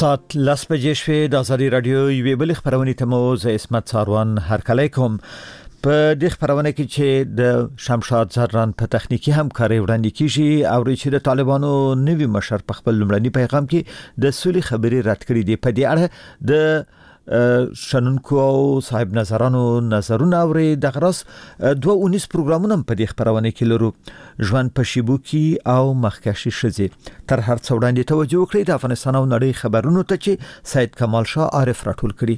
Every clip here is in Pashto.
ساعت لس بجې شوې د ازادي رادیو یوې بلې خبرونې ته مو زه اسمت ساروان هرکلی کوم. په دې خبرونه کې چې د شمشاد زهران په تخنیکی همکاري وړاندې کیږي او چې د طالبانو نوی مشر په خپل لومړني پیغام کې د سولې خبرې رد کړې دي. په دې اړه د شنونکو او صاحب نظرانو نظرونه اوري. د غرس 219 پروګرامونه په دې خبرونه کې لرو. ژوند په شیبو کې او مخکشي شزي تر هر څو وړاندې توجه وکړئ. د افغانستان او نړۍ خبرونو ته چې سید کمال شاه عارف راټول کړي.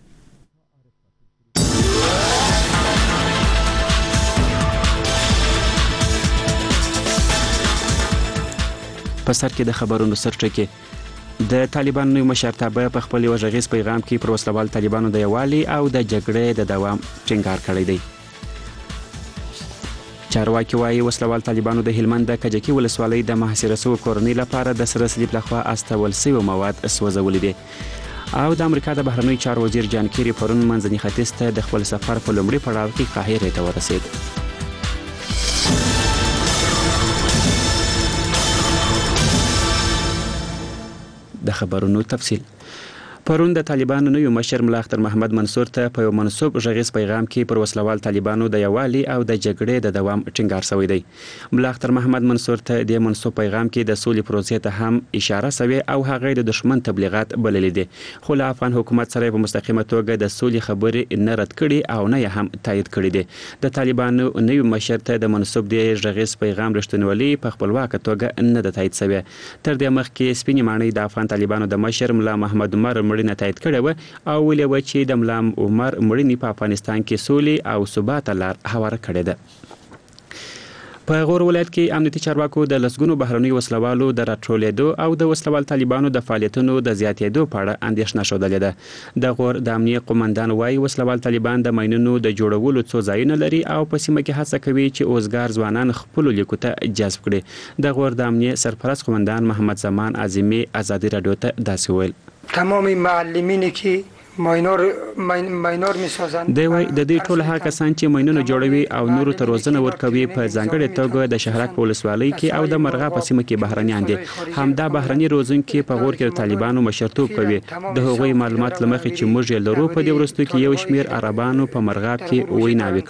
په سر کې د خبرونو سرټکی د طالبانو نوی مشرتابه په خپل یو غږیز پیغام کې پر وسلوال طالبانو د یووالي او د جګړې د دوام ټینګار کړی دی. چارواکي وايي وسلوال طالبانو د هلمند د کجکي ولسوالۍ د محاصره شوو کورنۍ لپاره د سره صلیب لخوا استول شوی مواد سوځولي دي. او د امریکا د بهرنیو چارو وزیر جان کیری پرون منځني ختیځ ته د خپل سفر په لومړي پړاو کې قاهره ته ورسید. د خبرونو تفصیل. پرون د طالبانو نوی مشر ملا اختر محمد منصور ته په یو منسوب غږیز پیغام کې پر وسلوال طالبانو د یووالي او د جګړې د دوام ټینګار شوی دی. ملا اختر محمد منصور ته د منسوب پیغام کې د سولې پروسې ته هم اشاره شوی او هغه د دشمن تبلیغات بللي دي. خو له افغان حکومت سره په مستقیمه توګه د سولې خبرې نه رد کړي او نه هم تایید کړي دي. د طالبانو نوی مشر ته د منسوب د غږیز پیغام رښتینولي په خپلواکه توګه نه د تایید شوی. تر دې مخکې سپینې ماڼۍ د افغان طالبانو د مشر ملا محمد عمر نه تایید کړی و او ویلي و چې د ملا عمر مړینې په افغانستان کې سولې او ثبات لار هواره کړې ده. په غور ولایت کې امنیتي چارواکو د لسګونو بهرنیو وسلوالو د راټولېدو او د وسلوال طالبانو د فعالیتونو د زیاتېدو په اړه اندېښنه ښودلې ده. د غور د امنیت قومندان وايي وسلوال طالبان د ماینونو د جوړولو څو ځایونه لري او په سیمه کې هڅه کوي چې اوزګار ځوانان خپل لیکو ته جذب کړي. د غور د امنیت سرپرست قومندان محمد زمان اعظمي ازادي رادیو ته داسې ویل: تمام معلمینی که ماینور میسازند د دې ټول هغه کسان چې ماینونه جوړوي او نورو ته روزنه ورکوي په ځانګړې توګه د شهرک په ولسوالۍ کې او د مرغا په سیمه کې بهرنیان دي. همدا بهرني روزونکي په غور کې د طالبانو مشرتوب کوي. د هغوی معلومات لمخې چې موږ یې لرو په دې وروستو کې یو شمیر عربانو په مرغاب کې ویناوي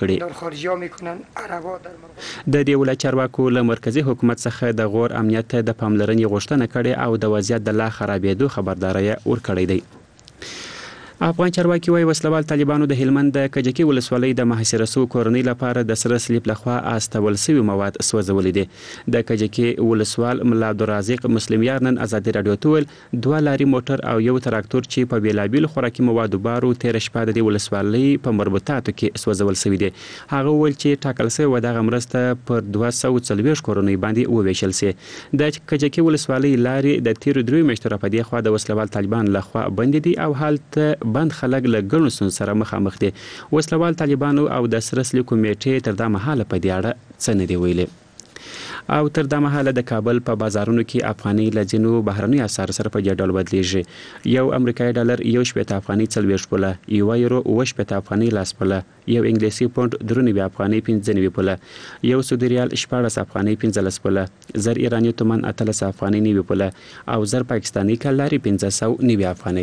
کړي. د دې ولایت چارواکو له مرکزی حکومت څخه د غور امنیت ته د پاملرنې غوښتنه کړې او د وضعیت د لا خرابېدو خبرداری ورکړی دی. افغان چارواکي وايي وسلوال طالبانو د هلمند د کجکي ولسوالۍ د محاصره شوو کورنۍ لپاره د سره صلیب لخوا استول شوی مواد سوځولي دي. د کجکي ولسوال ملا عبدالرازق مسلمیار نن ازادي رادیو ته ویل 2 لاري موټر او یو تراکتور چې په بیلابیل خوراکي موادو بارو تیر شپه د ولسوالۍ په مربوطاتو کې سوځول شوی دي. هغه ویل چې ټاکل شوی و دغه مرسته پر 240 کورنۍ باندې وویشل سي. د کجکي ولسوالۍ لاري د تیر 3 میاشتو په دې خوا د وسلوال طالبان لخوا بند دي او حالت بند خلک له ګڼو ستونزو سره مخامخ دي. وسلوال طالبانو او د سره صلیب کمیټې تر دا مهاله په دې اړه څه نه دی ویلي. او تر دا مهاله د کابل په بازارونو کې افغاني له ځینو بهرنیو اسعارو سره په ډول بدلیږي. یو امریکایي ډالر 1.80 افغاني 40 پوله، یو یورو 1.80 افغاني 10 پوله، یو انګلیسي پونډ 93 افغاني 95 پوله، یو سعودي ریال 14 افغاني 15 پوله، زر ایراني تومان 18 افغاني 90 پوله او زر پاکستاني کلاري 590 افغاني.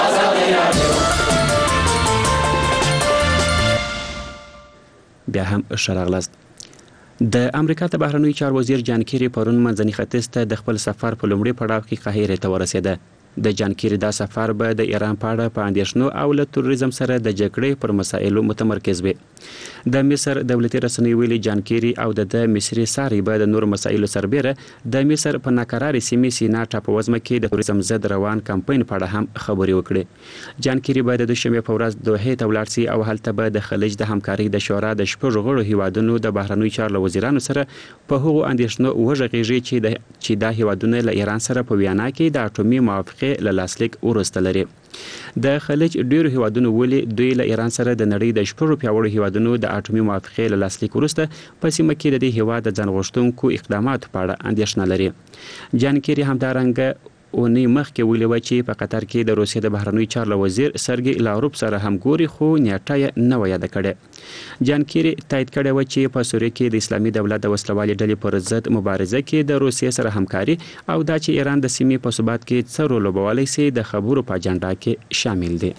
بیا هم شراغلاست. د امریکا د بهرنیو چارو وزیر جان کیری پرون منځني ختیځ ته د خپل سفر په لومړي پړاو کې قاهره ته ورسېده. د جان کیری دا سفر به د ایران په اړه په اندېښنو او له تروریزم سره د جګړې پر مسایلو متمرکز وي. د مصر دولتي رسنۍ ویلي جان کیری او د مصري ساري به د نور مسایلو سربېره د مصر په ناکراري سیمې سینا ټاپووزمه کې د تروریزم ضد روان کمپاین په اړه هم خبرې وکړي. جان کیری به د دوشنبه په ورځ دوحې ته ولاړ شي او هلته به د خلیج د همکارۍ د شورا د شپږ غړو هیوادونو د بهرنیو چارو وزیرانو سره په هغو اندېښنو وغږیږي چې دا هیوادونه له ایران سره په ویانا کې د اټومي موافقې له لاسلیک وروسته لري. د خلیج ډیرو هیوادونو ولي دوی له ایران سره د نړۍ د شپږو پیاوړو هیوادونو د اټومي موافقې له لاسلیک وروسته په سیمه کې د دې هیواد د ځان غوښتونکو اقداماتو په اړه اندېښنه لري. جان کیری همدارنګه اونۍ مخکې ویلي و چې په قطر کې د روسیې د بهرنیو چارو وزیر سرګي لاوروف سره همګوري خو نیټه یې نه و یاد کړې. جان کیری تایید کړی و چې په سوریه کې د اسلامي دولت د وسلوالې ډلې پر ضد مبارزه کې د روسیې سره همکاري او دا چې ایران د سیمې په ثبات کې څه رول لوبولی سي د خبرو په اجنډا کې شامل دي.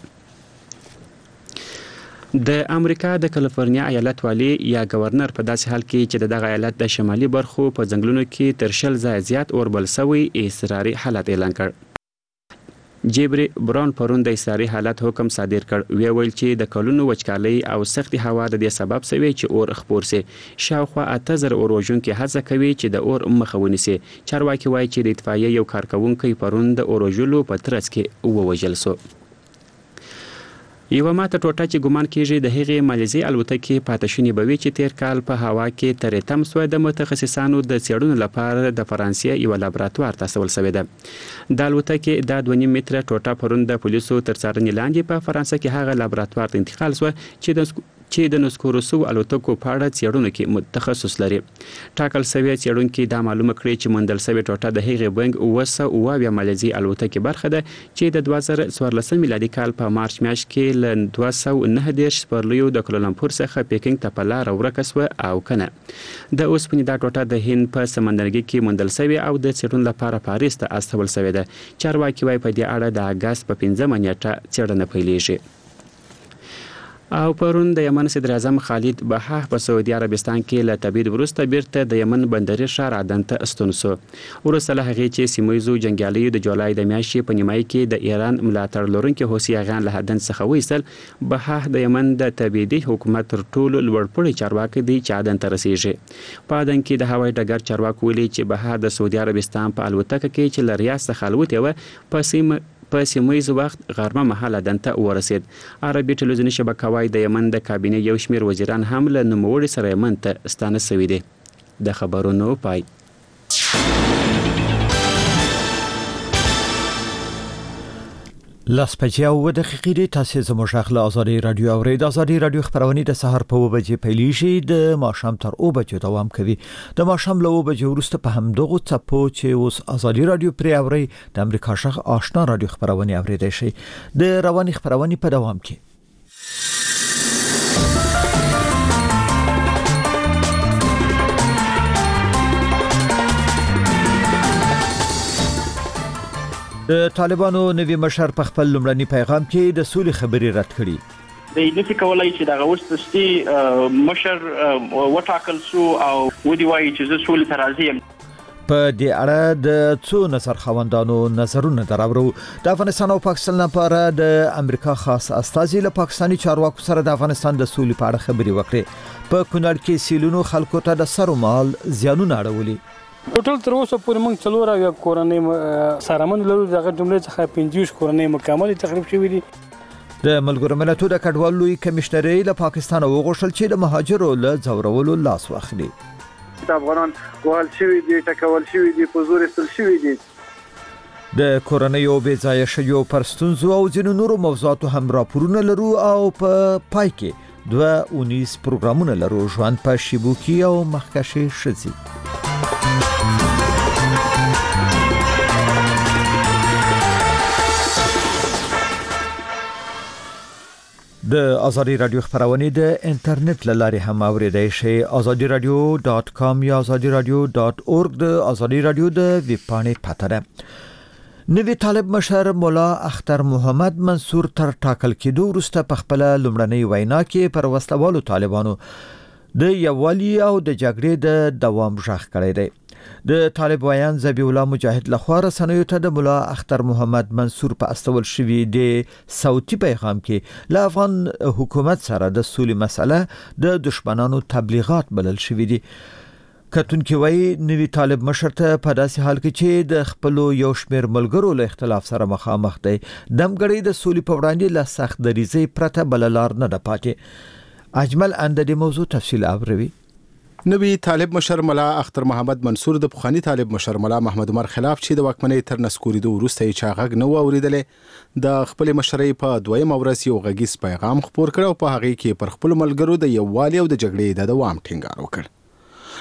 د امریکا د کالیفورنیا ایالت والی یا گورنر په داسې حال کې چې دغه ایالت د شمالي برخو په ځنګلونو کې تر 100 ځای زیات اوربل شوی اضطراري حالت اعلان کړ. جیبری براون پرون د اضطراري حالت حکم صادر کړ. ویل چې د کلونو وچکالۍ او سختي هوا د دې سبب شوی چې اور خپور سي. شاوخوا 8000 اور وژونکي هڅه کوي چې د اور مخه ونیسي. چارواکي وایي چې د اطفائیې یو کارکونکي پرون د اور وژلو په ترڅ کې ووژل شو. یو ماته ټوټه چې ګمان کیږي د هغې مالیزي الوتکې پاتشونی بوي چې تیر کال په هوا کې ترې تم سو د متخصصانو د څېړنو لپاره د فرانسې یو لابراتوار تاسول شوی ده. د الوتکې د 2.5 متره ټوټه پرون د پولیسو تر څارنې لاندې په فرانسه کې هغه لابراتوار ته انتقال شو چې د نسکورو سو الوتکو په اړه څېړنو کې متخصص لري. ټاکل شوی څېړونکي دا معلومه کړې چې موندل شوی ټوټه د هغې بوینګ 909 مالیزي الوتکې برخه ده چې د 2014 میلادي کال په مارچ میاشت کې ل 209 سپرلیو د کولالمپور څخه پیکینګ ته په لار ورکه سوه او کنه. د اوسپنې دا ټوټه د هند په سمندرګي کې موندل شوی او د څېړنو لپاره پاریس ته استول شوی ده. چارواکي وايي په دې اړه د اگست په 15 نیټه څېړنه پیلېږي. او پرون د یمن صدر اعظم خالد بحاح په سعودي عربستان کې له تبعید وروسته بیرته د یمن بندري ښار عدن ته ستون شو. وروسته له هغې چې سیمهییزو جنګیالیو د جولای د میاشتې په نیمایي کې د ایران ملاتړ لرونکي حوثیان له عدن څخه وایستل. بحاح د یمن د تبعیدي حکومت تر ټولو لوړپوړی چارواکي دی چې عدن ته رسیږي. په عدن کې د هوایي ډګر چارواکو ویلي چې بحاح د سعودي عربستان په الوتکه کې چې له ریاض څخه الوتې وه په سیمهییز وخت غرمه مهال عدن ته ورسید. عربي ټلویزیوني شبکه وايي د یمن د کابینې یو شمېر وزیران هم له نوموړي سره یمن ته ستانه شوي دي. د خبرونو پای. لاس بجې او 2 دقیقې دي. تاسو زموږ غږ له ازادي رادیو اورئ. د ازادي رادیو خبرونه د سهار په 2 بجې پیلېږي د ماښام تر 2 بجې دوام کوي. د ماښام له 2 بجې وروسته په همدغه څپو چې اوس ازادي رادیو پرې اورئ د امریکا غږ آشنا رادیو خبرونه اوریدئ شي. د رواني خبرونه په دوام کې. د طالبانو نوی مشر په خپل لومړني پیغام کې د سولې خبرې رد کړې. د نفي کولای چې دغه وستستي مشر وټاکل شو او ودی وایي چې زه سولې ته راضي یم. په دې اړه د څو نظر خوندانو نظرونه دراوړو. د افغانستان او پاکستان لپاره د امریکا خاص استازي له پاکستاني چارواکو سره د افغانستان د سولې په اړه خبرې وکړې. په کونړ کې سیلونو خلکو ته د سر او مال زیانونه اړولي. ټول تر اوسه پورې موږ څلور او کورنۍ سارمن لرو. دغه جملې څخه 50 کورنۍ مکمل تخریب شوې دي. د ملګرو ملتونو د کډوالو لوی کمشنري له پاکستان وغوښتل چې د مهاجرو له ځورولو لاس واخلي. د افغانان وهل شوي دي، ټکول شوي دي، په زور ایستل شوي دي. د کورنیو بې ځایه شویو پر ستونزو او ځینو نورو موضوعاتو هم راپورونه لرو او په پای کې 2 پروګرامونه لرو. ژوند په شیبوکي او مخکشي شزي. د ازادي رادیو خبرونه د انټرنیټ لارې هم اوریدئ شئ. azadiradio.com یا azadiradio.org د ازادي رادیو د ویب پاڼې پته ده. نوی طالب مشر مولا اختر محمد منصور تر ټاکل کېدو وروسته په خپل لومړنۍ وینا کې پر وسلوالو طالبانو د یووالي او د جګړې د دوام ژغ کړی دی. د طالب ویان ذبیح الله مجاهد لخوا رسنیو ته د مولا اختر محمد منصور په استول شوی د صوتي پیغام کې له افغان حکومت سره د سولې مسله د دشمنانو تبلیغات بلل شوی دي. کتونکي وایي نوی طالب مشر ته په داسې حال کې چې د خپل یو شمېر ملګرو له اختلاف سره مخامخ دی دمګړی د سولې په وړاندې له سخت دریځۍ پرته بل لار نه ده پاتې. اجمل اند د موضوع تفصیل اوروي. نوی طالب مشر مولا اختر محمد منصور د پخوانی طالب مشر مولا محمد عمر خلاف چې د واکمنۍ تر نسکوریدو وروسته یې چاغږ نه اوریدلې د خپل مشرۍ په دویم ورځ یو غږیز پیغام خپور کړ او په هغه کې پر خپل ملګرو د یووالي او د جګړې د دوام ټینګار وکړ.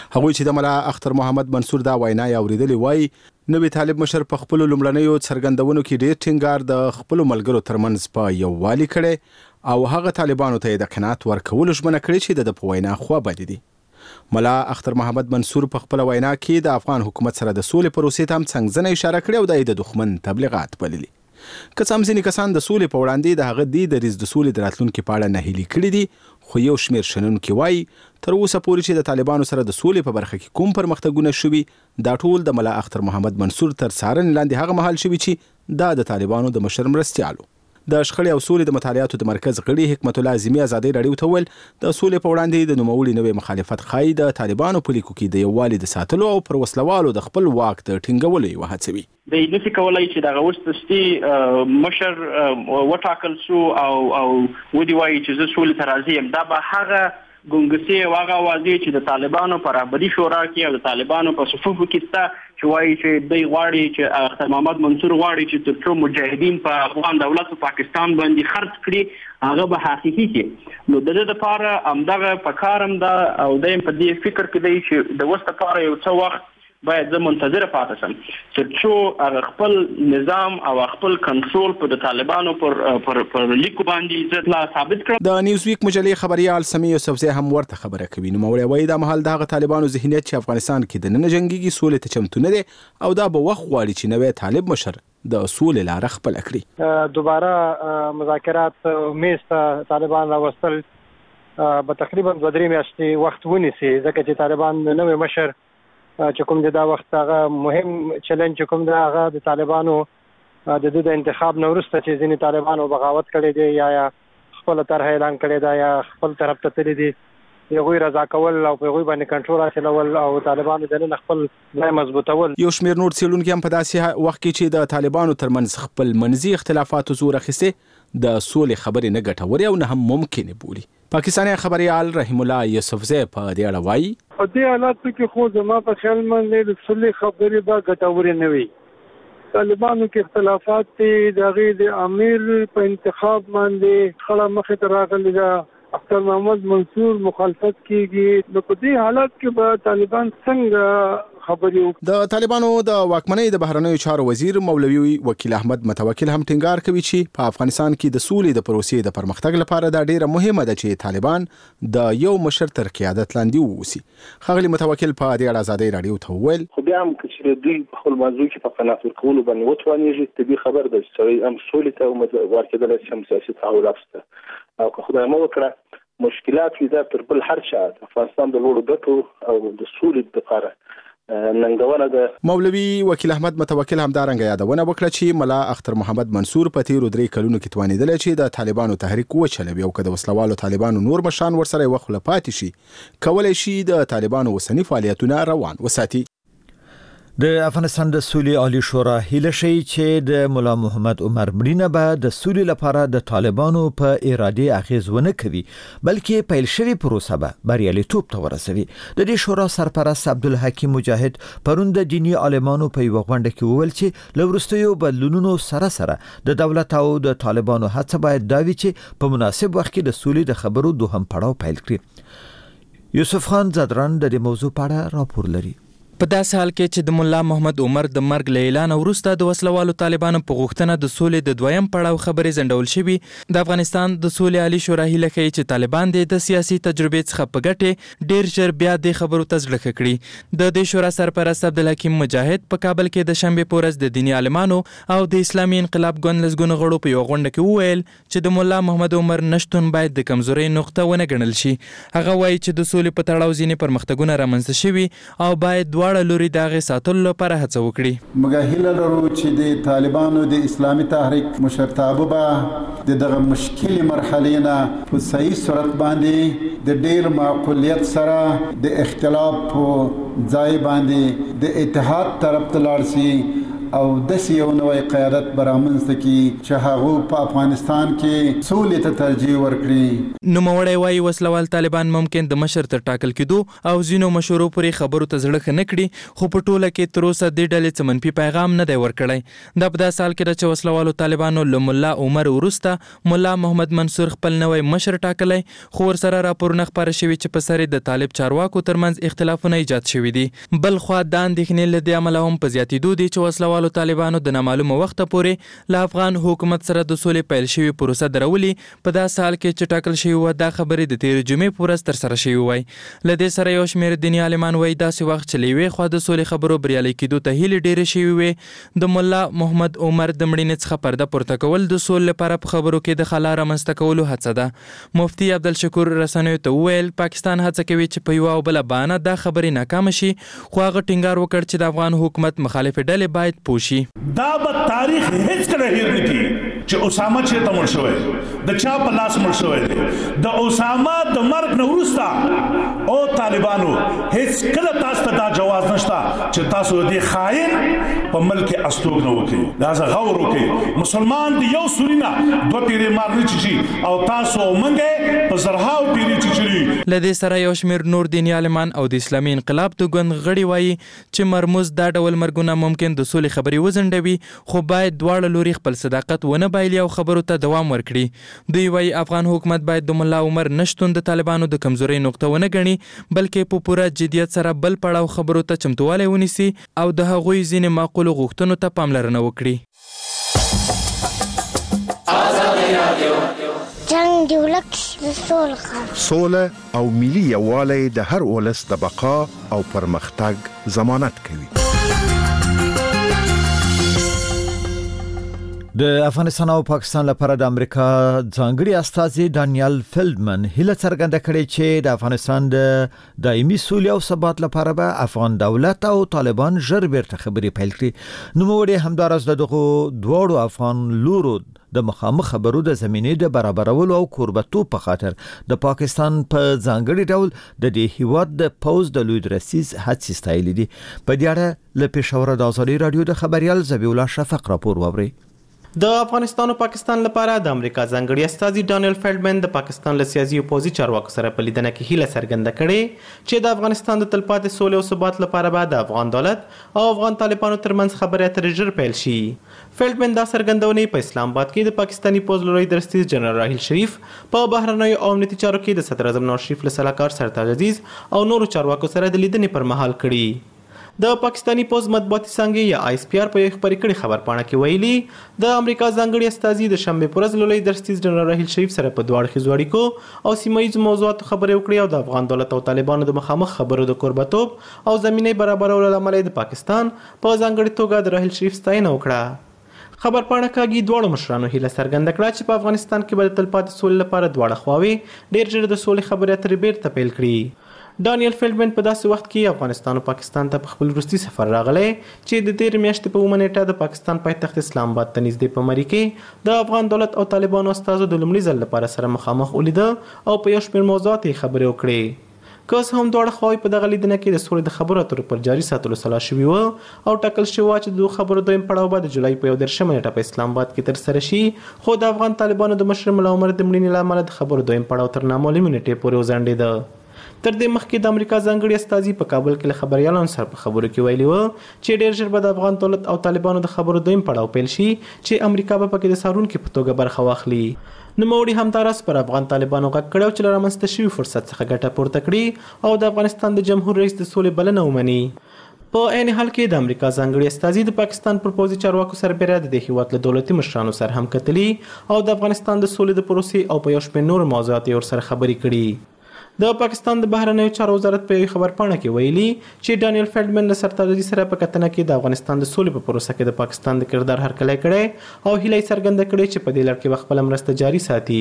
هغوی چې د ملا اختر محمد منصور دا وینا اوریدلې وای نوې طالب مشر په خپل لومړنیو څرګندونو کې ډېر ټینګار د خپل ملګرو ترمنځ په یووالي کړي او هغه طالبانو ته د قناعت ورکول ژمنه کړې چې د په وینا خو بد دي. ملا اختر محمد منصور په خپل وینا کې د افغان حکومت سره د سولې پروسې ته هم څنګه اشاره کړې او د دښمن تبلیغات بللي. که څه هم ځینې کسان د سولې په وړاندې د هغه د دریځ د سولې د راتلونکي په اړه نهیلي کړي دي، خو یو شمېر شنونکي وایي تر اوسه پورې چې د طالبانو سره د سولې په برخه کې کوم پرمختګونه شوي دا ټول د ملا اختر محمد منصور تر څارنې لاندې هغه مهال شوي چې دا د طالبانو د مشر مرستیالو. د شخړې او سولې د مطالعاتو د مرکز غړي حکمت الله اعظمي ازادي راډیو ته ویل د سولې په وړاندې د نوموړي نوې مخالفت ښایي د طالبانو په لیکو کې د یووالي د ساتلو او پر وسلوالو د خپل واک د ټینګولو یوه هڅه وي. د نسی کولای چې دغه وستستي مشر وټاکل شو او ودی وایي چې زه سولې ته راضي یم. دا به هغه ګونګسي واغه واځي چې د طالبانو پر رهبري شورا کې او د طالبانو په صفوفو کې ستا چې وایي چې دوی غواړي چې اختر محمد منصور غواړي چې تر څو مجاهدین په افغان دولت او پاکستان باندې خرڅ کړي هغه به حقيقي کې نو د دې لپاره همدغه پکارم دا او دیم په دې فکر کې دی چې د وسته لپاره یو څو وخت باید زه منتظر پاتې شم چې څو خپل نظام او خپل کنټرول په د طالبانو پر لیکو باندې عزت لا ثابت کړ. د نیوزویک مجلې خبريال سمي یوسفزی هم ورته خبره کوي. نو مولوی وایي دا مهال دغه طالبانو ذهنیت چې افغانستان کې د نن جنگيږي سولې ته چمتو نه دي او دا به وخت غواړي چې نوې طالب مشر د سولې لار خپل کړي. دوباره مذاکرات میز ته طالبان راوستل به تقریبا 2-3 میاشتې وخت ونیسي ځکه چې طالبان نوې مشر چې کوم دا وخت هغه مهم چیلنج کوم دا هغه د طالبانو د انتخاب نو وروسته چې ځینې طالبانو بغاوت کړی دی یا خپل طرح اعلان کړی دی یا خپل طرف ته تللی دی یو رضا کول او په غوي باندې کنټرول اچول او طالبانو د خپل ځای مضبوطول. یو شمېر نور څېړونکي هم په داسې وخت کې چې د طالبانو ترمنځ خپل منځي اختلافاتو زور اخیسته د سولې خبرې نه ګټورې او نه هم ممکنه بولي. پاکستاني خبريال رحیم الله یوسفزی په دې اړه وایي په دې حالت کې خو زما په خیال باندې د سولې خبرې به ګټورې نه وي. طالبانو کې اختلافات دي د امیر په انتخاب باندې خلا مخې ته راغلي دا اختر محمد منصور مخالفت کیږي. نو په دې حالت کې به طالبان څنګه خبرې د طالبانو د واکمنۍ د بهرنیو چارو وزیر مولوي وکیل احمد متوکل هم ټینګار کوي چې په افغانستان کې د سولې د پروسې د پرمختګ لپاره دا ډیره مهمه ده چې طالبان د یو مشر تر قیادت لاندې ووسی. خغلی متوکل په دې اړه ازادي راډیو ته ویل خو بیا هم چې دوی په خپل موضوع کې په قناعت ورکول باندې وتوانیږي طبي خبر ده چې هم سولې ته ورکېدل چې سیاسي تحول راسته او که خدای مو وکړه مشکلات وي دا تر بل هر چا افغانستان د لوړو ګټو او د سولې لپاره ننګونه ده. مولوي وکیل احمد متوکل هم دا رنګ یادونه وکړه چې ملا اختر محمد منصور په تیرو 3 کلونو کې توانیدل چې د طالبانو تحریک وچلوي او که د وسلوالو طالبانو نور مشان ورسره وخت لپاتې شي کولای شي د طالبانو وسنی فعالیتونه روان وساتي. د افغانستان د سولې عالی شورا هیله شي چې د مولا محمد عمر مړینه به د سولې لپاره د طالبانو په اراده اغیز ونه کوي بلکې پیل شوی پروسه به بریالیتوب ته ورسوي. د دې شورا سرپرست عبدالحکیم مجاهد پرون د دینی عالمانو په یو غونډه کې وویل چې لورستیو بدلونونو سره د دولت او د طالبانو هڅه باید دا وي چې په مناسب وخت کې د سولې د خبرو دوهم پړاو پیل کړي. یوسف خان زدران د دې موضوع په اړه راپور لري. په داسې حال کې چې د مولا محمد عمر د مرګ له اعلان وروسته د وسلوالو طالبانو په غوښتنه د سولې د دویم پړاو خبرې ځنډول شوې د افغانستان د سولې عالی شورا هیله کوي چې طالبان د سیاسي تجربې څخه په ګټه ډیر ژر بیا د خبرو ته زړه کړي. د دې شورا سرپرست عبدالحکیم مجاهد په کابل کې د شنبه پورز د دینی عالمانو او د اسلامي انقلاب ګوند لسګونو غړو په یو غونډه کې وویل چې د مولا محمد عمر نشټون باید د کمزوري نقطه ونه ګڼل شي. هغه وایي چې د سولې په تړاو ځینې پرمختګونه رامنځته شوي او باید دواړه لوري دغه ساتلو لپاره هڅه وکړي. موږ هیله لرو چې د طالبانو د اسلامي تحریک مشرتابه به دغه مشکل مرحله نه په صحیح صورت باندې د ډیر معقولیت سره د اختلاف په ځای باندې د اتحاد طرف ته لاړ شي او د یو نوې قیادت برامنځته کی چې هغه په افغانستان کې سولې ته ترجیح ورکړي. نو موړی وایي وسلوال طالبان ممکن د مشر تر ټاکل کېدو او ځینو مشورو پورې خبرو ته زړه نه کړي، خو په ټوله کې تر اوسه د ډلې څه منفي پیغام نه دی ورکړی. دا په داسې حال کې ده چې وسلوالو طالبانو له ملا عمر وروسته ملا محمد منصور خپل نوی مشر ټاکلی، خو ورسره راپورونه خپاره شوي چې په سر د طالب چارواکو ترمنځ اختلافونه ایجاد شوي دي. بل خوا دا اندېښنې له دې امله هم په زیاتېدو دي چې وسلوالو طالبانو د نامعلومه وخته پورې له افغان حکومت سره د سولې پیل شوي پروسه درولي. په داسې حال کې چې ټاکل شوي وه دا خبرې د تېرې جمعې په ورځ ترسره شوي وای. له دې سره یو شمېر دیني عالمان وایي داسې وخت چې له یوې خوا د سولې خبرو بریالۍ کېدو ته هیلې ډېرې شوي وې، د ملا محمد عمر د مړینې څخه پرده پورته کول د سولې لپاره په خبرو کې د خلا رامنځته کولو هڅه ده. مفتي عبدالشکور رسنیو ته وویل پاکستان هڅه کوي چې په یوه او بله بهانه دا خبرې ناکامه شي، خو هغه ټینګار وکړ چې د افغان حکومت مخالفې ډلې باید پوه شي. دا به تاریخ هیڅ کله هیر نه کړي چې اسامه چېرته مړ شوی، د چا په لاس مړ شوی دی. د اسامه د مرګ نه وروسته او طالبانو هیڅ کله تاسو ته دا جواز نشته چې تاسو دې خاين په ملک استوګ نه وکړي. دا غور وکړي مسلمان دی یو سورینا دوه پیرې مارني چی او تاسو منګه په زرهاو پیرې چی. لدې سره یو شمېر نور دیني عالمان او د اسلامي انقلاب د ګوند غړي وایي چې مرموز دا ډول مرګونه ممکن د سولې خبرې وځنډوي، خو باید دواړه لوري خپل صداقت ونه بایلي او خبرو ته دوام ورکړي. دوی وایي افغان حکومت باید د ملا عمر نشتون د طالبانو د کمزورۍ نقطه ونه ګڼي، بلکې په پوره جدیت سره بل پړاو خبرو ته چمتوالی ونیسي او د هغوی ځینې معقولو غوښتنو ته پاملرنه وکړي. جنگ دی ولک د سوله او ملي یووالی د هر ولس د بقا او پرمختګ ضمانت کوي. د افغانستان او پاکستان لپاره د امریکا ځانګړي استازي ډانیل فیلډمن هیله څرګنده کړې چې د افغانستان د دایمي سولې او ثبات لپاره به افغان دولت او طالبان ژر بیرته خبرې پیل کړي. نوموړي همداراز دغه دواړو افغان لورو د مخامخ خبرو د زمینې د برابرولو او کوربتوب په خاطر د پاکستان په ځانګړي ډول د دې هیواد د پوز د لوی درسیز هڅې ستایلې دي. په دې اړه له پېښور د ازادي رادیو د خبريال زبیح الله شفق راپور واوري. د افغانستان او پاکستان لپاره د امریکا ځانګړي استازي ډانیل فیلډمن د پاکستان له سیاسي او پوځي چارواکو سره په لیدنه کې هیله څرګنده کړې چې د افغانستان د تلپاتې سولې او ثبات لپاره به د افغان دولت او افغان طالبانو ترمنځ خبرې اترې ژر پیل شي. فیلډمن دا څرګندونې په اسلام آباد کې د پاکستاني پوځ لوی درستیز جنرال راحیل شریف په بهرنیو او امنیتي چارو کې د صدر اعظم نواز شریف له سلاکار سرتاج عزیز او نورو چارواکو سره د لیدنې پر مهال کړي. د پاکستاني پوز مطبوعاتي څانګې یا آی اس پی آر په یو خبري کړي خبرپاڼه کې ویلي د امریکا ځانګړي استازي د شنبه پر ورځ لوی درستیز جنرال راحیل شریف سره په دوه اړخیزو اړیکو او سیمه ییزو موضوعاتو خبرې وکړې او د افغان دولت او طالبانو د مخامخ خبرو د کوربتوب او زمینه برابرولو لامل د پاکستان په ځانګړي توګه د راحیل شریف ستاینه وکړه. خبرپاڼه کاږي دواړو مشرانو هیله څرګنده کړه چې په افغانستان کې به د تلپاتې سولې لپاره دواړه خواوې ډېر ژر د سولې خبرې اترې بیرته پیل کړي. ډانیل فیلډمن په داسې وخت کې افغانستان او پاکستان ته په خپل وروستي سفر راغلی چې د تېرې میاشتې په 9 نیټه د پاکستان پایتخت اسلام آباد ته نږدې په مری کې د افغان دولت او طالبانو استازو د لومړي ځل لپاره سره مخامخ ولیده او په یو شمېر موضوعاتو یې خبرې وکړې. که څه هم دواړه خواوې په دغه لیدنه کې د سولې د خبرو اترو پر جاري ساتلو سلا شوي وه او ټاکل شوي وه چې د خبرو دویم پړاو به د جولای په 11 نیټه په اسلام آباد کې ترسره شي، خو د افغان طالبانو د مشر ملا عمر د مړینې له امله د خبرو دویم پړاو تر نامعلومې نیټې پورې وځنډېده. تر دې مخکې د امریکا ځانګړي استازي په کابل کې له خبريالانو سره په خبرو کې ویلي وو چې ډېر ژر به د افغان دولت او طالبانو د خبرو دویم پړاو پیل شي چې امریکا به پکې د څارونکي په توګه برخه واخلي. نوموړي همداراز پر افغان طالبانو غږ کړی چې له رامنځته شوي فرصت څخه ګټه پورته کړي او د افغانستان د جمهور رئیس د سولې بلنه ومني. په عین حال کې د امریکا ځانګړي استازي د پاکستان پر پوځي چارواکو سربېره د دې هیواد له دولتي مشرانو سره هم کتلي او د افغانستان د سولې د پروسې او په یو شمېر نور موضوعات یې ورسره خبرې کړي. د پاکستان د بهرنیو چارو وزارت په یو خبرپاڼه کې ویلي چې ډانیل فیلډمن له سرتاج عزیز سره په کتنه کې د افغانستان د سولې په پروسه کې د پاکستان د کردار هرکلی کړی او هیله یې څرګنده کړې چې په دې لړ کې به خپله مرسته جاري ساتي.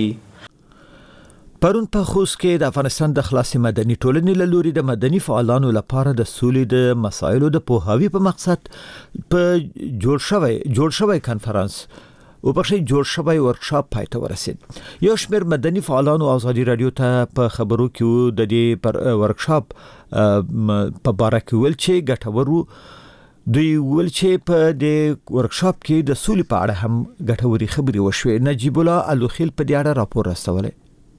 پرون په خوست کې د افغانستان د خلاصي مدني ټولنې له لوري د مدني فعالانو لپاره د سولې د مسایلو د پوهاوي په مقصد په جوړ شوی کانفرنس او په جوړ شوی ورکشاپ پای ته ورسید. یو شمېر مدني فعالانو ازادي رادیو ته په خبرو کې د دې پر ورکشاپ په باره کې ویل چې ګټور دوی ول چې په د ورکشاپ کې د سولې په اړه هم ګټوري خبرې وشوې. نجیب الله الوخیل په دې اړه راپور راستولی.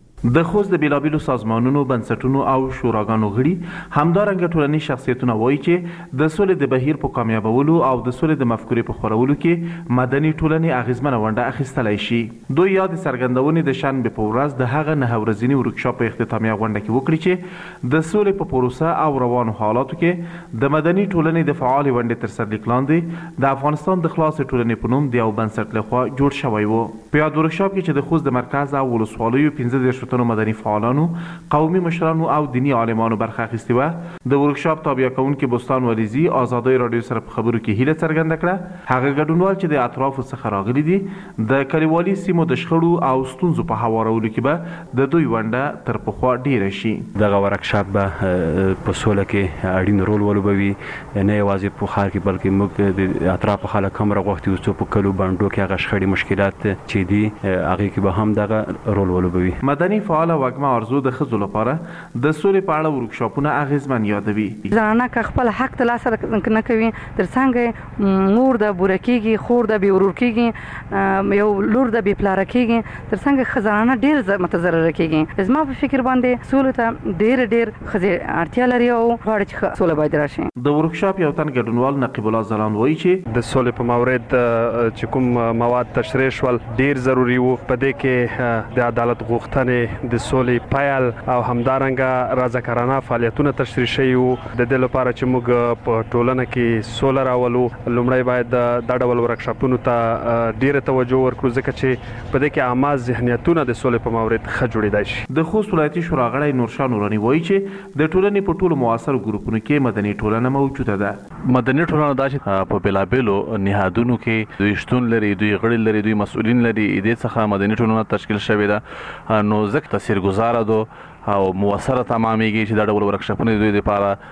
د خوست د بیلابیلو سازمانونو بنسټونو او شوراګانو غړي همدارنګه ټولنیز شخصیتونه وایي چې د سولې د بهیر په کامیابولو او د سولې د مفکورې په خورولو کې مدني ټولنې اغیزمنه ونډه اخیستلی شي. دوی یا د څرګندونې د شنبې په ورځ د هغه 9 ورځني ورکشاپ په اختتامیه غونډه کې وکړي چې د سولې په پروسه او روانو حالاتو کې د مدني ټولنې د فعال ونډې تر سرلیک لاندې د افغانستان د خلاص ټولنې په نوم د یو بنسټ لخوا جوړ شوی و. په یاد ورکشاپ کې چې د خوست د مرکز او ولسوالیو 15 مدني فعالانو، قومي مشرانو او دینی عالمانو برخه اخیستې وه. د ورکشاپ تابع کوونکي بوستان ولیزي ازادۍ رادیو سره په خبرو کې هیله څرګنده کړه هغه ګډونوال چې د اطرافو څخه راغلي دي د کلیوالي سیمو د شخړو او ستونزو په هوارولو کې به د دوی ونډه تر پخوا ډیره شي. دغه ورکشاپ به په سوله کې اړین رول ولوبوي، نه یوازې په ښار کې بلکې موږ د اطرافو خلک هم راغوښتي اوسو په کلو بانډو کې هغه شخړې مشکلات چې دي هغې کې به هم دغه رول ولوبوي. مدني فعاله وږمه ارزو د ښځو لپاره د سولې په اړه ورکشاپونه اغیزمن یادوي. زنانه که خپل حق ترلاسه نه کوي تر څنګه مور د بوره کېږي، خور د بې ورور کېږي، یو لور د بې پلاره کېږي، تر څنګه ښځانه ډېر متضرره کېږي. زما په فکر باندې سولې ته ډېر ښځې اړتیا لري او غواړي چې سوله باید راشي. د ورکشاپ یو تن ګډونوال نقیب الله ځلاند وایي چې د سولې په مورد چې کوم مواد تشریح شول ډېر ضروري وو. په دې کې د عدالت غوښتنې، د سولې پیل او همدارنګه رضاکارانه فعالیتونه تشریح شوي وو. د دې لپاره چې موږ په ټولنه کې سوله راولو لومړی باید دا ډول ورکشاپونو ته ډېره توجه ورکړو ځکه چې په دې کې عامه ذهنیتونه د سولې په مورد ښه جوړېدای شي. د خوست ولایتي شورا غړی نورشاه نوراني وایي چې د ټولنې په ټولو موثرو ګروپونو کې مدني ټولنه موجوده ده. مدني ټولنه دا چې په بېلابېلو نهادونو کې دوی شتون لري، دوی غړي لري، دوی مسؤلین لري. دې څخه مدني ټولنه تشکیل شوې ده نو ځکه تاثیرګذاره ده او موثره تمامېږي چې دا ډول ورکشاپونه د دوی لپاره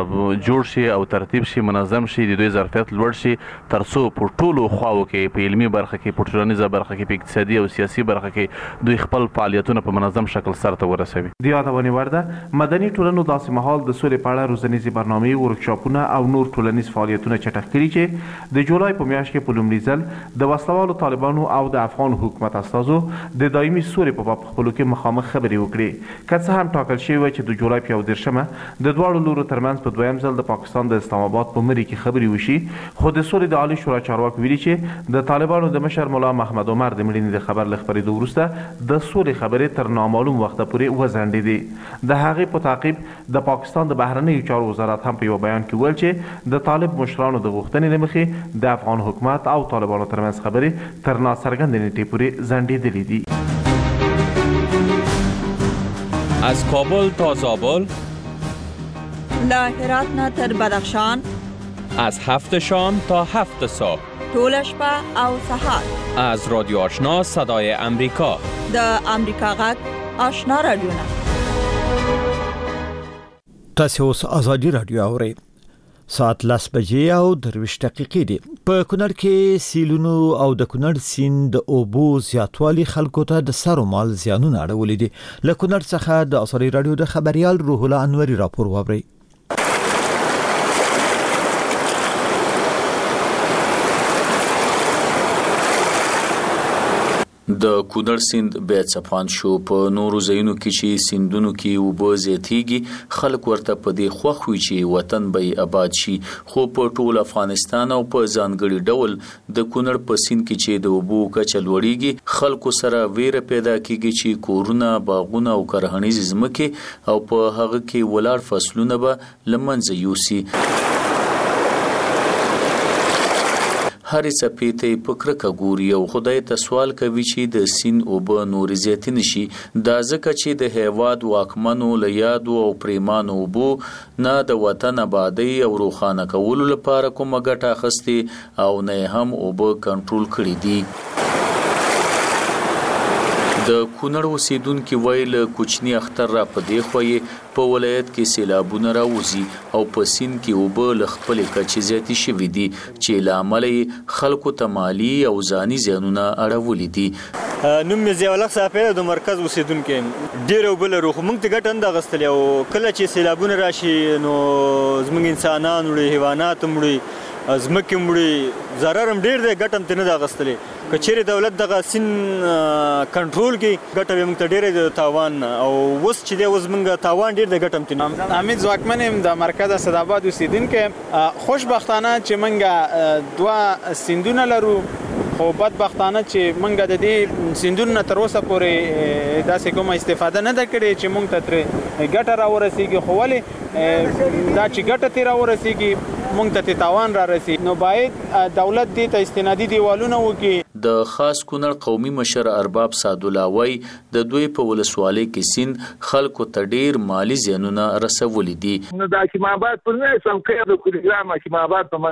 جوړ شي او ترتیب شي، منظم شي، د دوی ظرفیت لوړ شي تر څو په ټولو خواو کې په علمي برخه کې، په ټولنیزه برخه کې، په اقتصادي او سیاسي برخه کې دوی خپل فعالیتونه په منظم شکل سرته ورسوي. د یادونې وړ ده مدني ټولنو داسې مهال د سولې په اړه روزنیزې برنامې، ورکشاپونه او نور ټولنیز فعالیتونه چټک کړي چې د جولای په میاشت کې په لومړي ځل د وسلوالو طالبانو او د افغان حکومت استازو د دایمي سولې په باب خپلو کې مخامخ خبرې وکړي. که څه هم ټاکل شوی و چې د جولای په 14مه د دواړو لورو ترمنځ په دویم ځل د پاکستان د اسلام آباد په مری کې خبرې وشي، خو د سولې د عالی شورا چارواکو ویلي چې د طالبانو د مشر مولا محمد عمر د مړینې د خبر له خپرېدو وروسته د سولې خبرې تر نامعلوم وخته پورې وځنډېدې. د هغې په تعقیب د پاکستان د بهرنیو چارو وزارت هم په یو بیان کې ویل چې د طالب مشرانو د غوښتنې له مخې د افغان حکومت او طالبانو ترمنځ خبرې تر ناڅرګندې نیټې پورې ځنډېدلې دي. از کابل تا زابل، له هرات نه تر بدخشان، از 7 شام تا 7 صبح، ټول شپه او سهار، از رادیو آشنا صدای امریکا، د امریکا غږ آشنا رادیو. تاسو اوس ازادي رادیو اورئ. ساعت 10 بجې او 23 دقیقې دي. په کونړ کې سیلونو او د کونړ سیند د اوبو زیاتوالی خلکو ته د سر او مال زیانونه اړولې دي. له کونړ څخه د ازادي رادیو د خبريال روح الله انوري راپور واوري. د کونړ سیند بیا څپان شو. په نورو ځایونو کې چې سیندونو کې اوبه زیاتېږي خلک ورته په دې خوښ وي چې وطن به آباد شي، خو په ټول افغانستان او په ځانګړي ډول د کونړ په سیند کې چې د اوبو کچه لوړېږي خلکو سره ویره پیدا کېږي چې کورونه، باغونه او کرهنیزې ځمکې او په هغه کې ولاړ فصلونه به له منځه یوسي. هر څپې ته په کرکه ګوري او خدای ته سوال کوي چې د سیند اوبه نورې زیاتې نشي. دا ځکه چې د هیواد واکمنو له یادو او پریمانو اوبو نه د وطن آبادۍ او روښانه کولو لپاره کومه ګټه اخیستې او نه هم اوبه کنټرول کړي دي. د کونړ اوسیدونکو ویل کوچنی اختر را پدې خوې په ولایت کې سیلابونه راوځي او په سیند کې اوبه له خپلې کچې زیاتې شوي دي چې له امله یې خلکو ته مالي او ځاني زیانونه اړولي دي. نوم مې ضیاء الحق صافی د مرکز اوسیدونکو ډېر اوبه لرو، خو موږ ته ګټه نه ده اخیستلې او کله چې سیلابونه راشي نو زموږ انسانان وړي، حیوانات هم وړي ځمکې مړي ضرر هم ډېر دی ګټه هم ترې نه ده اخیستلې که چیرې دولت دغه سیند کنټرول کړي ګټه به موږ ته ډېره د تاوان او اوس چې دی اوس موږ تاوان ډېر دی ګټه هم ترې نه. حمید ځواکمن یم د مرکز اسداباد اوسېدونکی. خوشبختانه چې موږ 2 سیندونه لرو خو بدبختانه چې موږ د دې سیندونو تر اوسه پورې داسې کومه استفاده نه ده کړې چې موږ ته ترې ګټه راورسېږي. خو ولې دا چې ګټه ترې راورسېږي موږ ته تاوان را رسي نو باید دولت دې ته استنادي دیوالونه وکړي. د خاص کونړ قومي مشر ارباب سعدالله وای د دوی په ولسوالۍ کې سیند خلکو ته ډیر مالی زیانونه رسولي دي. نو د حکیماباد په نه سم کې د کلیګرام حکیماباد په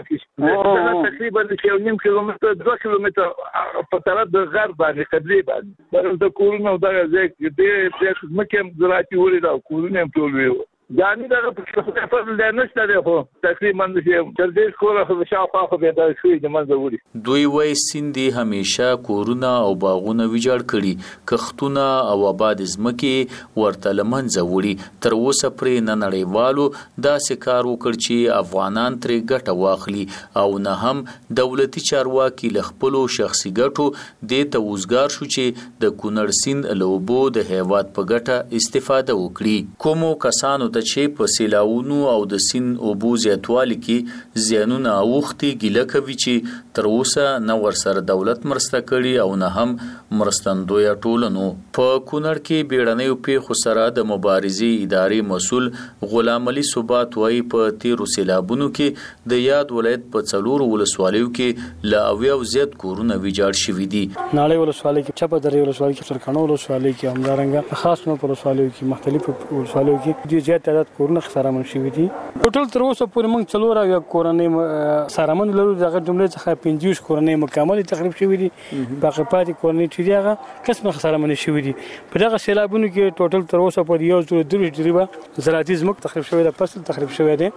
مکه تقریبا 1.5 کیلومتر 2 کیلومتر په طرف د غرب باندې قبلي باندې د کورونو دغه ځای کې د مکه زراعتي ولې دا کورونه هم ټول وي ځاني دغه په خپل لنشته دی خو تقریبا چې تر دې کوره خو شاوخوا خو به دا شوي د منځه وړي. دوی وای سیندي همیشه کورونه او باغونه ویجاړ کړي کښتونه او آباد ځمکې ورته لمنځه وړي. تر اوسه پرې نه نړیوالو داسې کار وکړ چې افغانان ترې ګټه واخلي او نه هم دولتي چارواکي له خپلو شخصي ګټو دې ته وزګار شو چې د کونړ سیند له اوبو د هیواد په ګټه استفاده وکړي. کومو کسانو ته چې په سیلاونو او د سیند اوبو زیاتوالي کې زیانونه اوختي ګیله کوي چې تر اوسه نه ورسره دولت مرسته کړي او نه هم مرستندویه ټولنو. په کونړ کې بیړنیو پیښو سره د مبارزې ادارې مسؤل غلام علي ثبات وایي په تیرو سیلابونو کې د یاد ولایت په 4 ولسوالیو کې له 90 زیات کورونه ویجاړ شوي دي. ناړۍ ولسوالۍ کې چپه درې ولسوالۍ کې سرکانو ولسوالۍ کې همدارنګه خاص نو ولسوالیو کې مختلف ولسوالیو کې د زیات تعداد کورونه خسارمن شوي دي. ټوټل تر اوسه پورې موږ 4 کورنۍ سارمن لرو. دغه جملې څخه 50 کورنۍ مکمل تقریبا شوي دي. باقي پاتې کورنۍ چې دغه قسمه خسارمن شوي دي. په دغه سیلابونو کې ټوټل تر اوسه پورې 1.2 تقریبا زراعتي ځمکه تخریب شوې ده فصل تخریب شوی دی.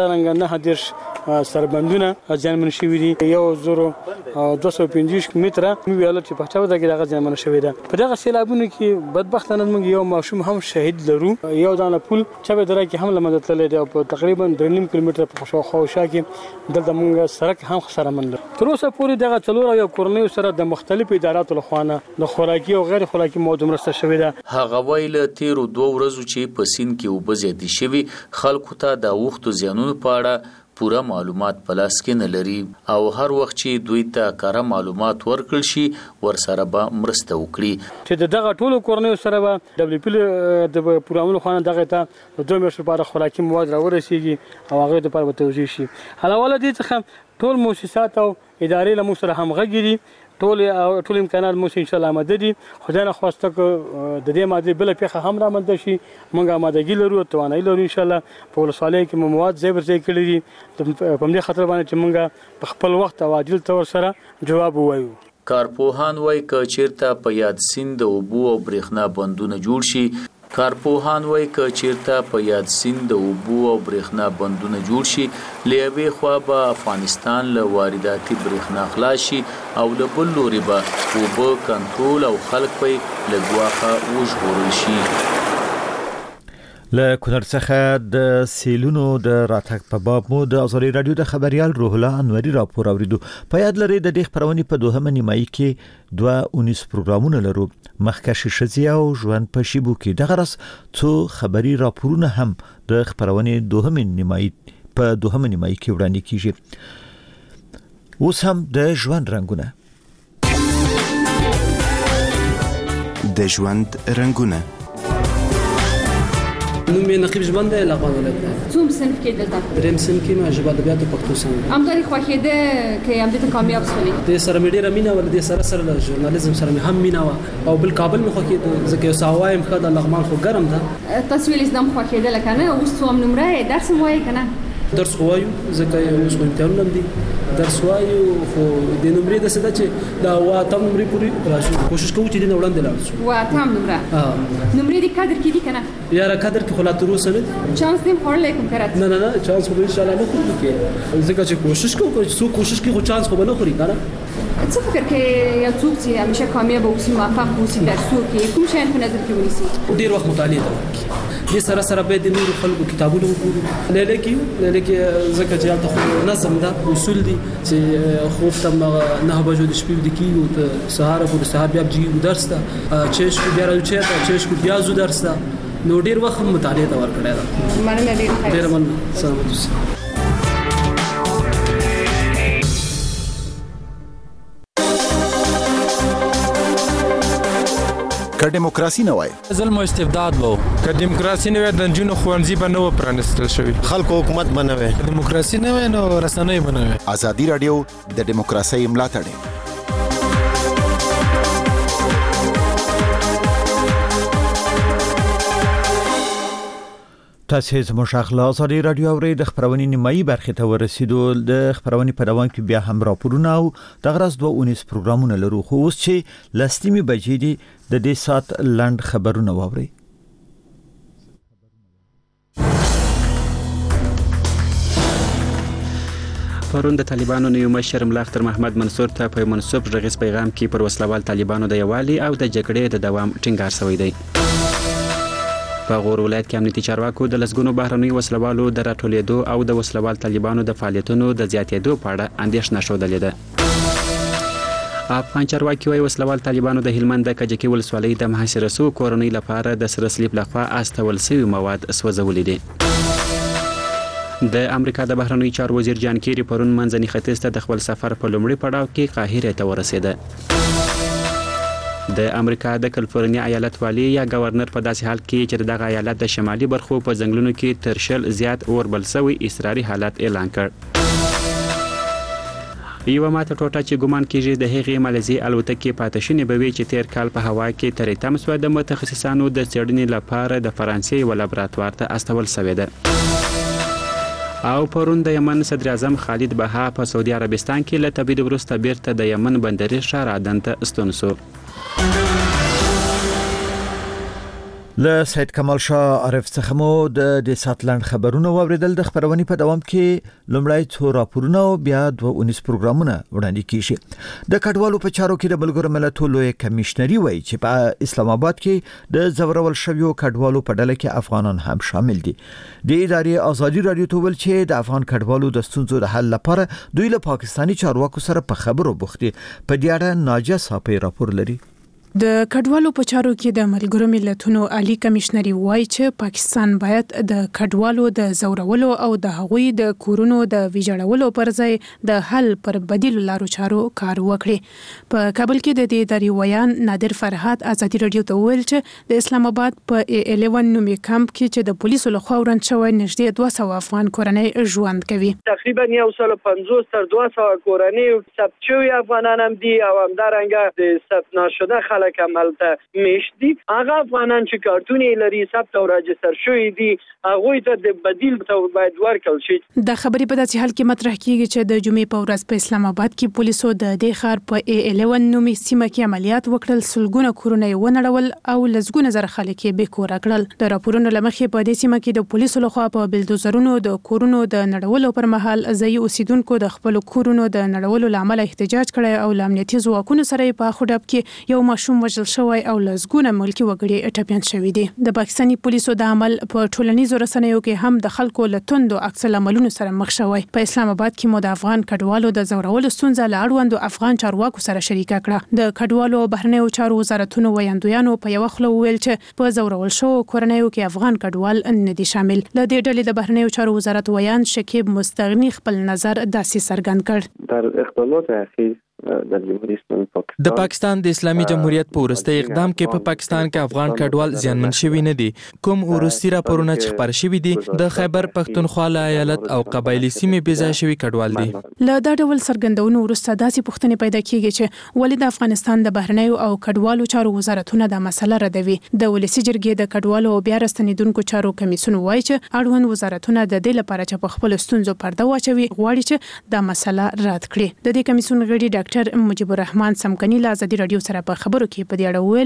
همدارنګه 9 سربندونه ځانمن شوي دي. 1250 متره ویاله چې په چاوده کې دغه ځانمن شوی ده. په دغه سیلابونو کې بدبختانه موږ یو ماشوم هم شهید لرو. یو دانه پل چا درای کې هم لمده تللی دی او تقریبا 2.5 کیلومتر په خواوشا کې دلته موږ سړک هم خسارمن لرو. تر اوسه پورې دغه 4 کورنۍ سره د مختلفو اداراتو لخوا د خوراکي او غیر خوراکي مواد مرسته شوې ده. هغه ویل تیرو 2 ورځو چې په سین کې اوبه زیاتې شوي خلکو ته د وختو زیانونو په اړه پوره معلومات په لاس کې نه لري او هر وخت چې دوی ته کاره معلومات ورکړل شي ورسره به مرسته وکړي. چې دغه ټولو کورنۍ سره به دبليو د پروګرامونو خانه دغه ته 2 میاشتې لپاره خوراکي مواد راورسیږي او هغه د لپاره توزیع شي. علاوه دې څخه ټول مؤسسات او ادارې له موږ سره همغږي دي. ټول امکانات مو ان شاء الله آماده دي. خدای نه خواسته د دې ماده بل پیخه هم را مند شي موږ آمادګي لرو توانایي لرو ان شاء الله. په ولسوالۍ کې مواد زیبر ځای کړی دي په دې خاطر باندې چې موږ په خپل وخت او عادل تور سره جواب ووایو. کارپوهان وایي چې چیرته په یاد سیند او اوبو او برېښنا بندونه جوړ شي. کارپوهان وایي چې چیرته په یاد سیند او اوبو او برېښنا بندونه جوړ شي لېوي خو به افغانستان له وارداتي برېښنا خلاص شي او له بل لوري به اوبه کنټرول او خلک په لګواخه وژغورل شي. له کونړ څخه د سیلونو د راتګ په باب مو د ازاري رادیو د خبريال روح الله انوري راپور اوریدو. په یاد لري د دې خبرونې په 2 نیمایي کې 2 پروګرامونه لرو. مخکښ شزي او ژوند په شیبو کې دغه راس څو خبري راپورونه هم د خبرونې 2 نیمایي په 2 نیمایي کې وړاندې کیږي. اوس هم د ژوند رنگونه د ژوند رنگونه نوم یې نقیب ژوند دی لغمان ولایت. څوم صنف کې دلته؟ دریم صنف کې ما ژبه ادبیات او پښتو څنګه. همداري خوښیده کې هم دې کامیاب شولې. د سره مې ډیره مینا ول د سره ژورنالیزم سره مې هم مینا او بل کابل مې خوښیده ځکه ساوایم خو د لغمان خو ګرم ده. تاسو ویل زدم خوښیده لکه نه اوس څوم نمره درس مو وایي کنه. درس وایو ځکه اوس خو امتحانونه دي درس وایو خو د نمرې د سده چې دا واتم نمرې پوری راځو کوشش کوو چې د وړاندې لاړ شو. واتم نمره نمرې د کادر کې دي کنه یاره کادر کې خلا تر اوسه نه چانس دې خورلې کوم کرات نه چانس خو ان شاء الله نه خورو کې ځکه چې کوشش کوو څو کوشش کې خو چانس خو نه خوري کنه. څه فکر کې یو څوک چې همیشه کامیاب اوسي موفق اوسي درسو کې کوم شی په نظر کې ونیسي؟ ډیر وخت مطالعه وکړي دې سره سره به د نور خلکو کتابونه وګورو لیله کې ځکه چې تاسو نظم دا اصول دي چې خوف تم 9 بجو د شپې د کیو ته سهار کو د سهار بیا جیو درس ته چش کو بیا راځي ته چش کو بیا زو درس ته نو ډیر وخت مطالعه ته ور کړی دا مننه ډیر مننه سلامت اوسئ. که دیموکراسي نه وای ظلم او استبداد وو، که دیموکراسي نه وای د جنونو خوانځي به نه و پرانستل شوی، خلکو حکومت به نه وای، دیموکراسي نه وای نو رسنۍ به نه وای. ازادي رادیو د دیموکراسي ملاتړ تاسو زموږ شاخله ازادي رادیو اوري د خبرونې نیمایي برخه ته ورسېدو. د خبرونې په دوام کې بیا هم راپورونه او د غرض 2 پروګرامونه لرو، خو اوس چې لستیمي بجې دي د دې سات لند خبرونه واوري. پرون د طالبانو نیو مشر ملا اختر محمد منصور ته په منسوب رغیس پیغام کې پر وسلوال طالبانو د یوالي او د جګړې د دوام ټینګار شوی دی. په غور ولایت کې امنیتي چارواکو د لسګونو بهرنیو وسلوالو د راټولېدو او د وسلوال طالبانو د فعالیتونو د زیاتېدو په اړه اندېښنه ښودلې ده. افغان چارواکي وايي وسلوال طالبانو د هلمند د کجکي ولسوالۍ د محاصره شوو کورنۍ لپاره د سره صلیب لخوا استول شوي مواد سوځولي دي. د امریکا د بهرنیو چارو وزیر جان کیری پرون منځني ختیځ ته د خپل سفر په لومړي پړاو کې قاهره ته ورسېده. د امریکا د کالیفورنیا ایالت والی یا گورنر په داسې حال کې چې دغه ایالت د شمالي برخو په ځنګلونو کې تر شل زیات اوربل شوی اضطراري حالت اعلان کړ. یو ماته ټوټه چې ګومان کیږي د هغې مالزي الوتکې پاتې شونې به وي چې تیر کال په هوا کې ترې تم شوه د متخصصانو د څېړنې لپاره د فرانسې یوه لابراتوار ته استول شوې ده. او پرون د یمن صدر اعظم خالد بها په سعودي عربستان کې له تبعید وروسته بیرته د یمن بندري ښار عدن ته ستون شو. له سید کمال شاه عارف څخه مو د ساتلند خبرونه واوریدل. د خبرونې په دوام کې لومړی څو راپورونه او بیا 2 پروګرامونه وړاندې کیږي. د کډوالو په چارو کې د ملګرو ملتونو لوی کمشنري وایي چې په اسلام آباد کې د زورول شویو کډوالو په ډله کې افغانان هم شامل دي. د ادارې ازادي رادیو ته ویل چې د افغان کډوالو د ستونزو د حل لپاره دوی له پاکستاني چارواکو سره په خبرو بوخت دي. په دې اړه ناجیه صافی راپور لري. د کډوالو په چارو کې د ملګرو ملتونو عالی کمشنري وایي چې پاکستان باید د کډوالو د زورولو او د هغوی د کورونو د ویجاړولو پر ځای د حل پر بدیل لارو چارو کار وکړي. په کابل کې د دې ادارې ویان نادر فرهاد ازادي رادیو ته ویل چې د اسلام آباد په 11 نومي کمپ کې چې د پولیسو لخوا ورن شوی نږدې 200 افغان کورنۍ ژوند کوي. تقریبا 150 تر 200 کورنۍ ثبت شوی افغانان هم دي او همدارنګه د ثبت نشده کمالته میشتي. هغه افغانان چې کارتونې لري ثبت او راجستر شوی دي هغه ته د بدیل ته باید ورکړل شي. د خبرې په داسې حال کې مطرح کیږي چې د جمعې په ورځ په اسلام آباد کې پولیسو د دې ښار په 11 نومي سیمه کې عملیات وکړل، سلګونه کورونه ونړول او لزګونه زره خلک یې بې کوره کړل. د راپورونو له مخې په دې سیمه کې د پولیسو لخوا په بلدوزرونو د کورونو د نړولو پر مهال ځایي اوسیدونکو د خپل کورونو د نړولو لامل احتجاج کړی او امنیتي ځواکونو سره په خډب کې یو ماشوم وژل شوی او لزګونه ملکی وګړي ټپيان شوی دي. د پاکستاني پولیسو د عمل په ټولنیزو رسنیو کې هم د خلکو له توندو عکس العملونو سره مخ شوی. په اسلام آباد کې مو د افغان کډوالو د زورولو ستونزه له اړوندو افغان چارواکو سره شریکه کړه. د کډوالو بهرنیو چارو وزارتونو ویاندویانو په یو خله ویل چې په زورول شو کورنیو کې افغان کډوال نه دي شامل. له دې ډلې د بهرنیو چارو وزارت ویان شکیب مستغنی خپل نظر داسې څرګند کړ. در اختلالات اخیر در جمهوری اسلامی پاکستان د پاکستان د اسلامي جمهوریت په وروستي اقدام کې په پاکستان کې افغان کډوال زیانمن شوي نه دي. کوم وروستي راپورونه چې خبر شوي دي د خیبر پښتونخوا ایالت او قبایلی سیمې بې ځای شوي کډوال دي. له دا ډول څرګندونو وروسته داسې پوښتنې پیدا کیږي چې ولې د افغانستان د بهرنیو او کډوالو چارو وزارتونه دا مسله ردوي. د ولسی جرګې د کډوالو او بیا راستنیدونکو چارو کمیسیون وایي چې اړوند وزارتونه د دې لپاره چې په خپل ستونزو پرده واچوي غواړي چې دا مسله رد کړي. د دې کمیسیون غړي ډاکټر مجيب الرحمن سمکنی له ازادي رادیو سره په خبرو کې په دې اړه ویل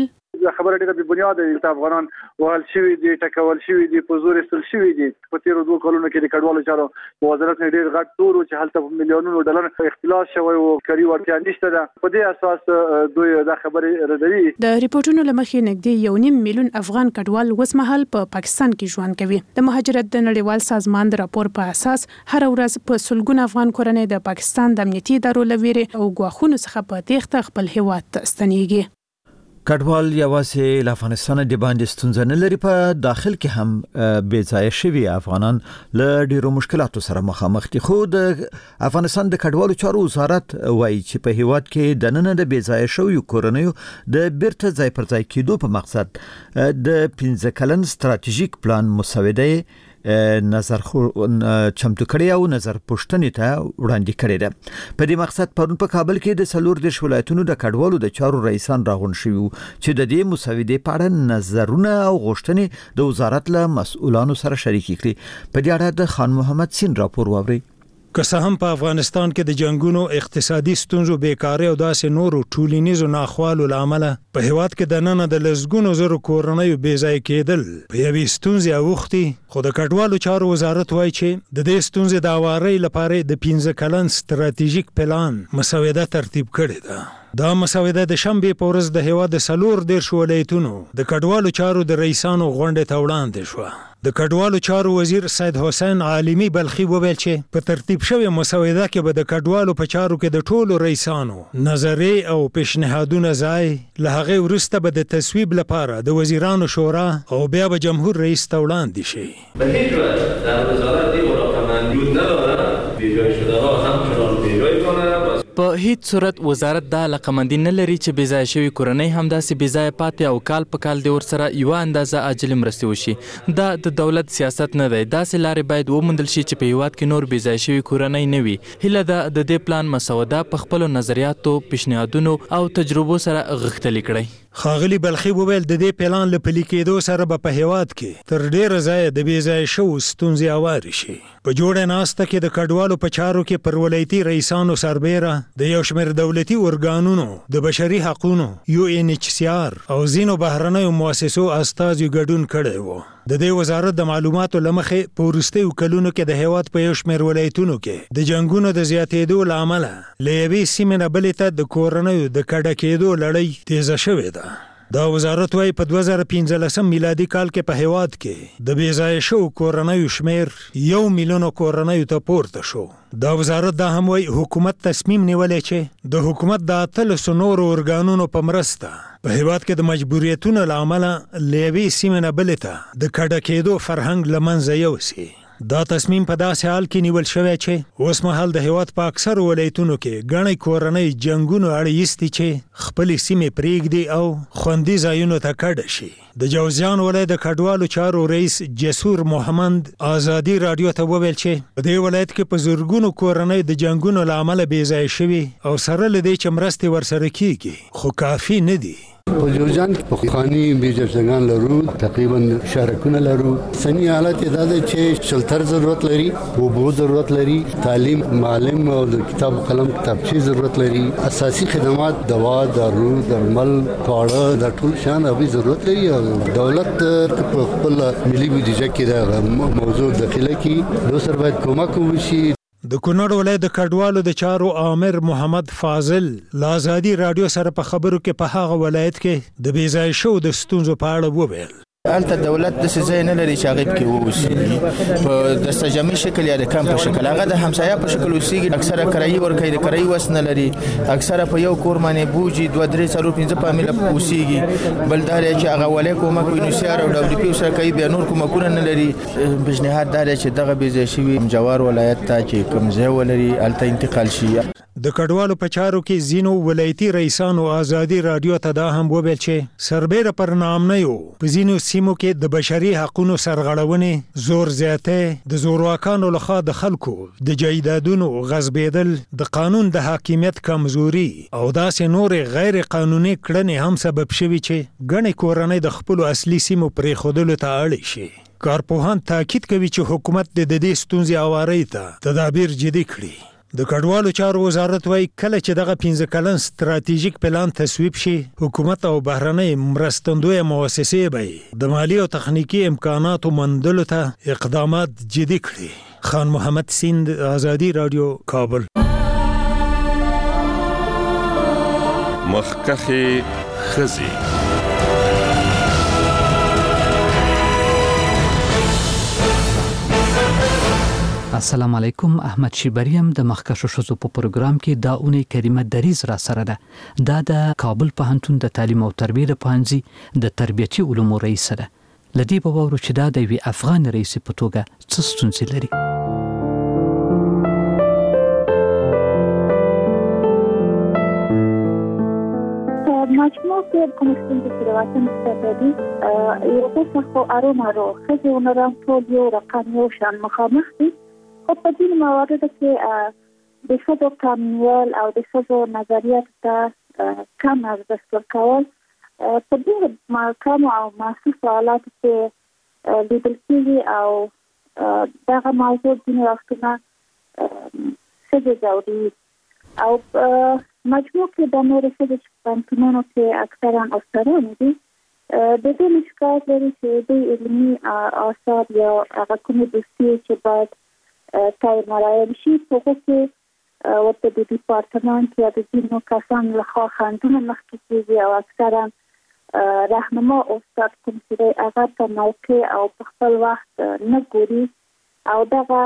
خبره ډیره بې بنیاده ده. افغانان وهل شوي دي، ټکول شوي دي، په زور ایستل شوي دي. په تیرو 2 کلونو کې د کډوالو چارو وزارت نه ډیر غټ تور چې هلته میلیونونو ډالر اختلاس شوی او کاري وړتیا نشته ده. په دې اساس دوی دا خبره ردوي. د ریپورتونو لمخې نږدې 1.5 میلیون افغان کډوال وسمهال په پاکستان کې ژوند کوي. د مهاجرت د نړیوال سازمان د راپور په اساس هر ورځ په سلګونه افغان کورنۍ د پاکستان د امنیتي ادارو لويري او غواخونو څخه په تېښته خپل هیواد ته ستنېږي. کډوال یوازې له افغانستان د باندې ستونزه نه لري، په داخل کې هم بې ځای شوي افغانان له ډیرو مشکلاتو سره مخامخ دي. خو د افغانستان د کډوالو چارو وزارت وایي چې په هیواد کې د نن د بې ځای شویو کورنیو د بیرته ځای پر ځای کېدو په مقصد د 15 کلن ستراتیژیک پلان مسوده نظر چمتو کړی او نظر پوښتنې ته وړاندې کړی ده. په دې مقصد پرون په کابل کې د 14 ولایتونو د کډوالو د چارو رئیسان راغون شوي چې د دې مسودې په اړه نظرونه او غوښتنې د وزارت له مسؤلانو سره شریک کړي. په دې اړه د خان محمد سین راپور واوري. که څه هم په افغانستان کې د جنگونو، اقتصادي ستونزو، بیکارۍ او داسې نورو ټولنیزو ناخوالو لامل په هیواد کې د نن د لسګونو زرو کورنیو بې ځای کېدل په یوې ستونزې اوښتي، خو د کډوالو چارو وزارت وایي چې د دې ستونزې د هوارۍ لپاره د 15 کلن ستراتیژیک پلان مسوده ترتیب کړې ده. دا مسوده د شنبې په ورځ د هیواد د 14 ولایتونو د کډوالو چارو د رئیسانو غونډې ته وړاندې شوه. د کډوالو چارو وزیر سید حسین عالمی بلخی وویل چې په ترتیب شوی مسوده کې به د کډوالو په چارو کې د ټولو رئیسانو نظریې او پیشنهادونه ځای له هغې وروسته به د تصویب لپاره د وزیرانو شورا او بیا به جمهور رئیس ته وړاندې شي. به هیچ وجه در وزارت این مراقبت وجود ندارد. بیجای شده ها همچنان بیجای کنند. په هیڅ صورت وزارت دا لقمندي نه لري چې بې ځای شوي کورنۍ همداسې بې ځایه پاتې او کال په کال د ورسره یوه اندازه عاجلې مرستې وشي. دا د دولت سیاست نه دی. داسې لارې باید وموندل شي چې په هیواد کې نور بې ځای شوي کورنۍ نه وي. هیله ده د دې پلان مسوده په خپلو نظریاتو، پیشنهادونو او تجربو سره غښتلي کړئ. ښاغلي بلخي وویل د دې پلان له پلي کېدو سره به په هیواد کې تر ډیره ځایه د بې ځای شوو ستونزې هوارې شي. په جوړه ناسته کې د کډوالو په چارو کې پر ولایتي رئیسانو سربیره د یو شمېر دولتي ارګانونو، د بشري حقونو، UNHCR او ځینو بهرنیو مؤسسو استازو ګډون کړی و. د دې وزارت د معلوماتو له مخې په وروستیو کلونو کې د هیواد په یو شمېر ولایتونو کې د جنګونو د زیاتېدو له امله له یوې سیمې نه بلې ته د کورنیو د کډه کېدو لړۍ تیزه شوې ده. دا وزارت وايي په 2015 میلادي کال کې په هیواد کې د بې ځای شوو کورنیو شمېر 1 میلیون کورنیو ته پورته شو. دا وزارت دا هم وايي حکومت تصمیم نیولی چې د حکومت د 13 نورو ارګانونو په مرسته په هیواد کې د مجبوریتونو له امله له یوې سیمې نه بلې ته د کډه کېدو فرهنګ له منځه یوسي. دا تصمیم په داسې حال کې نیول شوی چې اوس مهال د هیواد په اکثر ولایتونو کې ګڼې کورنۍ جنګونو اړه ایستي چې خپلې سیمې پرېږدي او خوندي ځایونو ته کډه شي. د جوزجان ولایت د کډوالو چارو رئیس جسور محمد آزادي رادیو ته وویل چې په دې ولایت کې په زرګونو کورنۍ د جنګونو له امله بې ځای شوي او سره له دې چې مرستې ورسره کیږي خو کافي نه دي. په جوزجان کې خاني بیجرسنګان لرو، تقریبا شارکونه لرو. سنی حالت دا ده چې شلتر ضرورت لري، اوبو ضرورت لري، تعلیم، معلم او د کتاب قلم کتابچې ضرورت لري، اساسي خدمات، دوا، دارو، درمل، خواړه د ټول شان ابي ضرورت لري. دولت په خپل ملي بودیجه کې دا موضوع داخله کړي. نو سر باید کومک وشي. د کونړ ولایت د کډوالو د چارو عامر محمد فاضل له آزادي رادیو سره په خبرو کې په هغه ولایت کې د بې ځای شوو د ستونزو په اړه وویل. البته دولت د ځای نه لري چې هغه کې ووسی په دستجامي شکل یا د کم په شکل، هغه د همسایه په شکل وسیږي. اکثره کرایي ورکوي، د کرایي وس نه لري. اکثره په یو کور باندې بوجي 2 3 4 5 فامیل وسیږي. بل دا چې هغه ولې کومک وینوسیار او WP سره کوي، بیا نور کومکونه نه لري. بجنهاد دا چې دغه بې ځای شوي جوار ولایت ته چې کوم ځای ولري الته انتقال شي. د کډوالو په چارو کې ځینو ولایتي رئیسانو آزادي رادیو ته دا هم وویل چې سربیره پر نامنیو په ځینو سیمو کې د بشري حقونو سرغړونې، زور زیاتۍ، د زورواکانو لخوا د خلکو د جایدادونو غصبېدل، د قانون د حاکمیت کمزوري او داسې نورې غیر قانوني کړنې هم سبب شوي چې ګڼې کورنۍ د خپلو اصلي سیمو پرېښودلو ته اړ شي. کارپوهان تاکید کوي چې حکومت د دې ستونزې هوارۍ ته تدابیر جدي کړي. د کډوالو چارو وزارت وايي کله چې دغه 15 کلن ستراتیژیک پلان تصویب شي حکومت او بهرنۍ مرستندوی مؤسسې به د مالی او تخنیکی امکاناتو مندلو ته اقدامات جدي کړي. خان محمد سیند، آزادی رادیو، کابل. مخکخي خزي السلام علیکم. احمد شیبریم د مخکښو ښځو په پروګرام کې دا اونۍ کریمه دریز را سره ده. دا د کابل پوهنتون د تعلیم او تربیه د پوهنځي د تربیتي علومو رئیس ده. لدی په وورو چې دا د وی افغان رئیس په توګه څه ستونزې لري. مجموع کې کوم څه چې راوځي ستاسو یو څه خو ارومارو خزي ونرم ټول یو رقم یو شان مخامخ دي. خو په دې مواردو کې د څه کامل او د څه نظریات ته کم ارزښت ورکول په دې ماکم او محسوس حالات کې لیدل کېږي او دغه موضوع د وختونه څه ضروري او مجموع کې د نورو څه د پانتونونو کې اکثرا استادان دي د دې مشکلات لري چې د علمي آثار یا هغه کومې دوستي چې باید تای مرایم شي په کې ورته د ډیپارتمنت یا د ځینو کسانو لخوا خنډونه مخکې کېږي او اکثرا رهنما استاد کوم چې هغه په موقع او په خپل وخت نه ګوري او دغه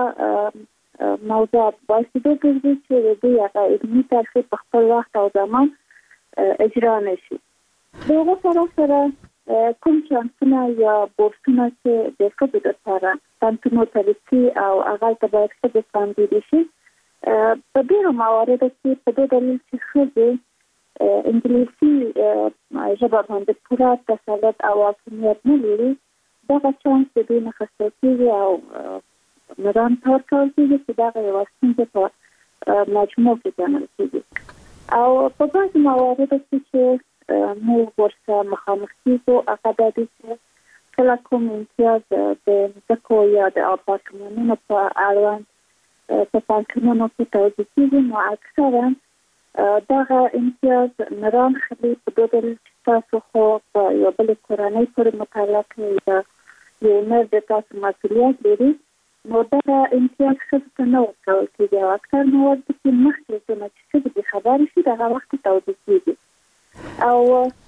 موضوع باید د دې چې د هغه علمي ترفیع په خپل وخت او زمان اجرا نشي. دغه سره کوم چانسونه یا بورسونه چې د ښځو لپاره پانتونو ترڅي او هغه ته باید څه وړاندې شي. په ډېرو مواردو کې په دې دلیل چې ښځې انګلیسي ژبه باندې پوره تسلط او حاکمیت نه لري، دغه چانس د دوی نه اخیستل کېږي او نظام ته ورکول کېږي چې دغه یوه ستونزه په مجموع کې ګڼل کېږي. او په بعضې مواردو کې چې موږ ورسره مخامخ کېږو هغه دا دی چې کله کوم امتیاز د مځکو یا د اپارتمانونو په اړوند په پانتونونو کې توضیح کېږي، نو اکثرا دغه امتیاز نران خلي په دې ډول چې تاسو خو په یو بلې کورنۍ پورې متعلق یا یو نر د تاسو مسؤلیت لري، نو دغه امتیاز ښځو ته نه ورکول کېږي او اکثر موارد کې مخکې څونه چې ښځې بې خبرې شي دغه وخت توضیح کېږي. او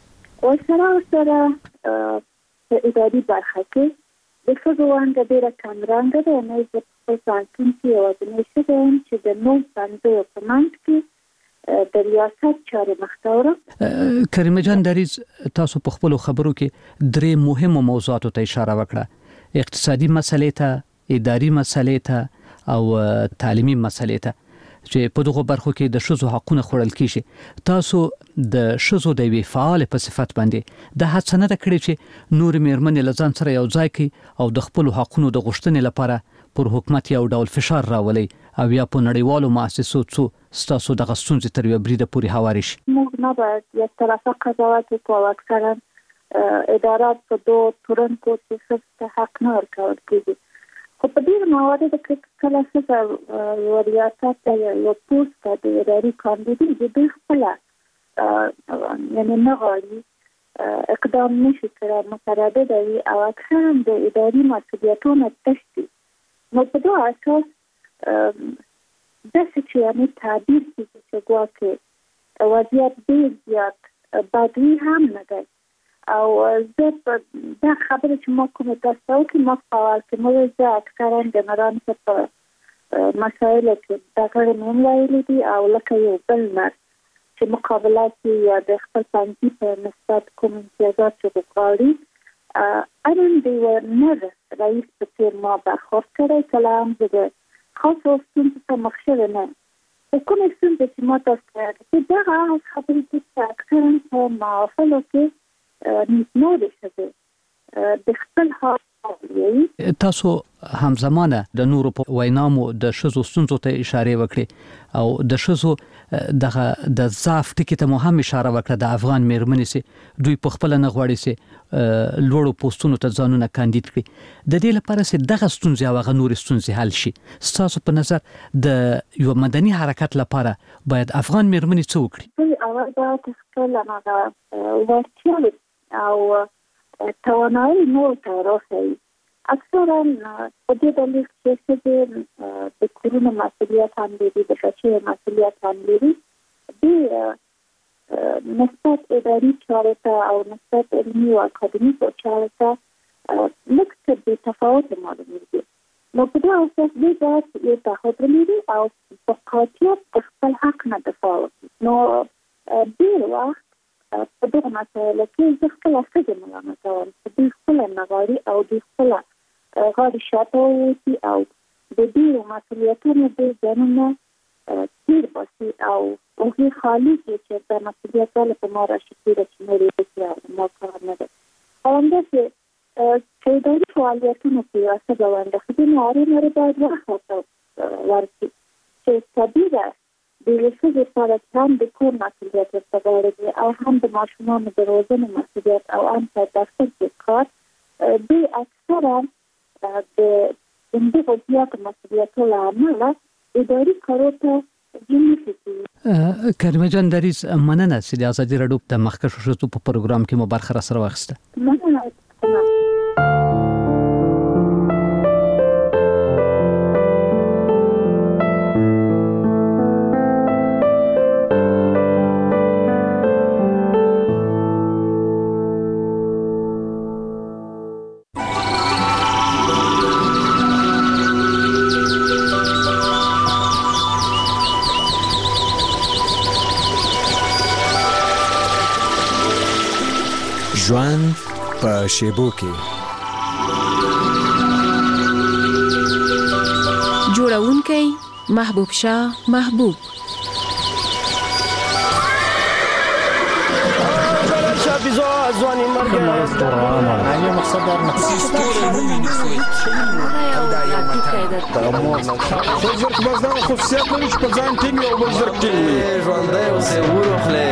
ورسره په اداري برخه کې د ښځو ونډه ډېره کمرنګه ده. نه زه په خپل پوهنتون کې یوازینۍ ښځه یم چې د 9 ښوونځیو په منځ کې د ریاست چارې مخته وړم. کریمه جان دریز، تاسو په خپلو خبرو کې 3 مهمو موضوعاتو ته اشاره وکړه: اقتصادي مسلې ته، اداري مسلې ته او تعلیمي مسلې ته، چې په دغه برخو کې د ښځو حقونه خوړل کیږي. تاسو د ښځو د وی فعال په صفت باندې د هڅه نه کړې چې نور میرمنې لزان سره یو ځای کې او د خپل حقونو د غوښتنې لپاره پر حکومت یو ډول فشار راولي او یا په نړیوالو مؤسسو څو ستاسو د غستونځ تر یو بریده پورې هواري شي. موږ نه باید یو طرفه قضاوت وکړو. اکثرا ادارات په دوه تورنکو چې څه حق نه ورکول کېږي. خو په دې مواردو کې کله چې ریاست یو پوسټ د اداري کاندیدي د دوی خپل یعنی نه غواړي اقدام نشي کړی، متردد وي او اکثرا د اداري مسؤلیتونو تشدي. نو په دې اساس داسې چې یعنی تعبیر کېږي چې ګواکې وضعیت ډېر زیات بدوي هم نه دی. او زه په دا خبره چې ما کومه تاسو کې ما فعال کې مو زه اکثرا د نران په مسایلو کې دا کار مهم ویلي دي او لکه یو بل نر چې مقابلات یا د خپل پانګي په نسبت کوم امتیازات چې غواړي اړین دی ونر رئیس په تیر ما برخورد کړی. کله هم زه د خاصو ستونزو ته مخ شوې نه کومې ستونزې چې ما تاسو ته چې دغه خبرې چې اکثرا په محافلو کې نه دي ښځې د خپل حق تاسو همزمانه د نورو په وینامو د شذو ستونزو ته اشاره وکړي او د شذو د ضعف ټکی ته هم اشاره وکړه د افغان میرمنې سي دوی په خپل نه غواړي سي لوړو پوسټونو ته ځانونه کاندید کړي د دې لپاره سي دغه ستونزې او غنور ستونزې حل شي تاسو په نظر د یو مدني حرکت لپاره باید افغان میرمنې څه وکړي اول دا تشکیل ورتیا او توانایی نور ته راځي اکثرا په دې ډول کې چې د کورونو مسؤلیت هم لري د شخصي مسؤلیت هم لري د نسبت اداري چارو ته او نسبت علمي او اکاډمیکو چارو ته لکه د تفاوت معلومیږي نو په دې اساس دې باید یو تفاوت لري او په قاطعیت خپل حق نه دفاع وکړي نو ډېر وخت په دغه مسایلو کې زه خپل څه ملامت کوم چې خپل نغاري او د خپل غاړي شاته وي او د دې مسؤلیتونو د ځانونه تیر باسي او هغه خالي چې د مسؤلیت له په ماره شي چې مې لري ما کار نه ده اومده چې د دې فعالیتونو کې اساس باندې خدای نه باید ورخصه ورته چې طبيعه د یوه لپاره هم د کور مسؤلیت ورته او هم د ماشومانو د روزنې مسؤلیت او هم د دفتر کې کار د اکثرا د دغه زیات مسؤلیتونو عامله اداري کارو ته کریمه جان دریز مننه چې د ازادي راډیو د مخکښو ښځو په پروګرام کې مو برخه را سره واخیسته مننه ژوند په شیبو کې جوړونکی محبوب شاه محبوب ځواني مرګ نه مقصد دا زرق بزنه خصوصیت لري چې په ځان ټینګ او بل زرق ټینګ ژوندی اوسې وروخلې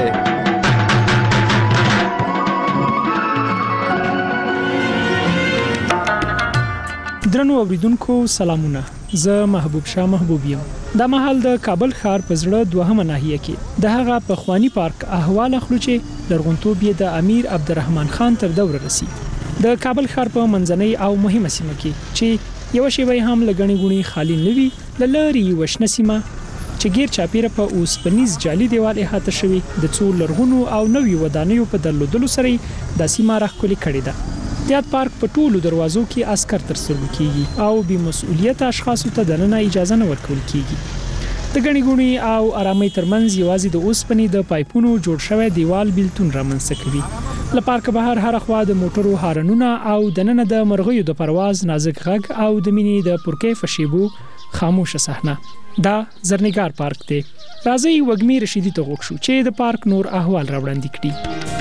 درنو اوریدونکو سلامونه زه محبوب شاه محبوب یم دا مهال د کابل ښار په زړه دوهمه ناحیه کې د هغه په خوانی پارک احوال اخلو چې لرغونتوب یې د امیر عبدالرحمن خان تر دوره رسی د کابل ښار په منځنۍ او مهمه سیمه کې چې یو شی وای هم لګنی غونی خالی نوي لری وشنه سیمه چې غیر چاپیره په اوسپنیز جالي دیوال احاطه شوی د څو لرغونو او نوي ودانیو په درلودلو سره د سیمه راخولي کړی ده یاد پارک په ټولو دروازو کې عسكر تر څنګ کیږي او بې مسؤلیت اشخاصو ته دننه اجازه نه ورکول کیږي د غنی غونی او آرامي ترمنځ یوازې د اوسپنې د پایپونو جوړ شوی دیوال بیلتون رامنځته کوي ل پارک بهر هر خوا د موټرو هارنونه او دننه د مرغیو د پرواز نازک غږ او د مینې د پرکې فشیبو خاموشه صحنه دا زرنګار پارک دی راځي وګمی رشیدی ته غوښ شو چې د پارک نور احوال راوړاندې کړي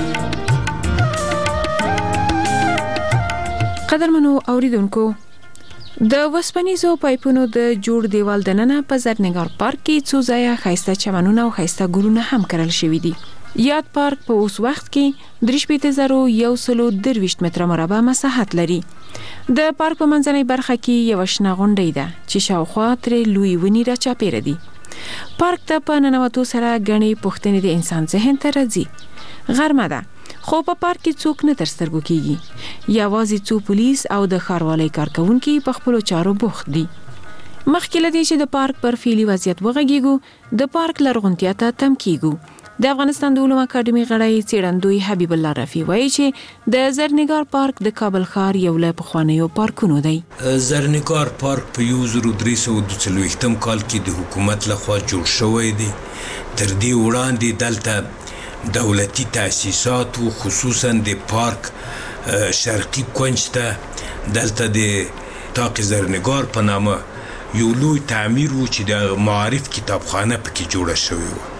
قدرمنو اوریدونکو د وسپنیزو پایپونو د جوړ دیوال دننه په زرنګار پارک کې څو ځایه خاصه چمنونه او خاصه ګلونه هم کرل شوی دي یاد پارک په اوس وخت کې 3.123 متره مربع مساحت لري د پارک په منځنۍ برخه کې یو شنه غونډۍ ده چې شاوخوا ترې لوی ونې را چاپېره دي پارک ته په ننوتو سره غني پوښتنې د انسان ذهن ته راځي غرمه ده خو په پارک کې څوک نه تر سترګو کیږي یوازې څو پولیس او د ښاروالۍ کارکونکو په خپل چارو بوخت دي مخکې لدی چې د پارک پر فعلی وضعیت وغږیږو د پارک لرغونتیا ته تم کیږو د افغانستان د علومو اکاډمي غړی څېړندوی حبیب الله رفیع وایي چې د زرنګار پارک د کابل ښار یو له پخوانیو پارکونو دی زرنګار پارک په 1342 کال کې د حکومت لخوا جوړ شوی دی تر دې وړاندې دلته دولتي تاسیسات خصوصا د پارک شرقي کونج ته دلته د طاق زرنګار په نامه یو لوی تعمیر و چې د معارف کتابخانه پکې جوړه شوې و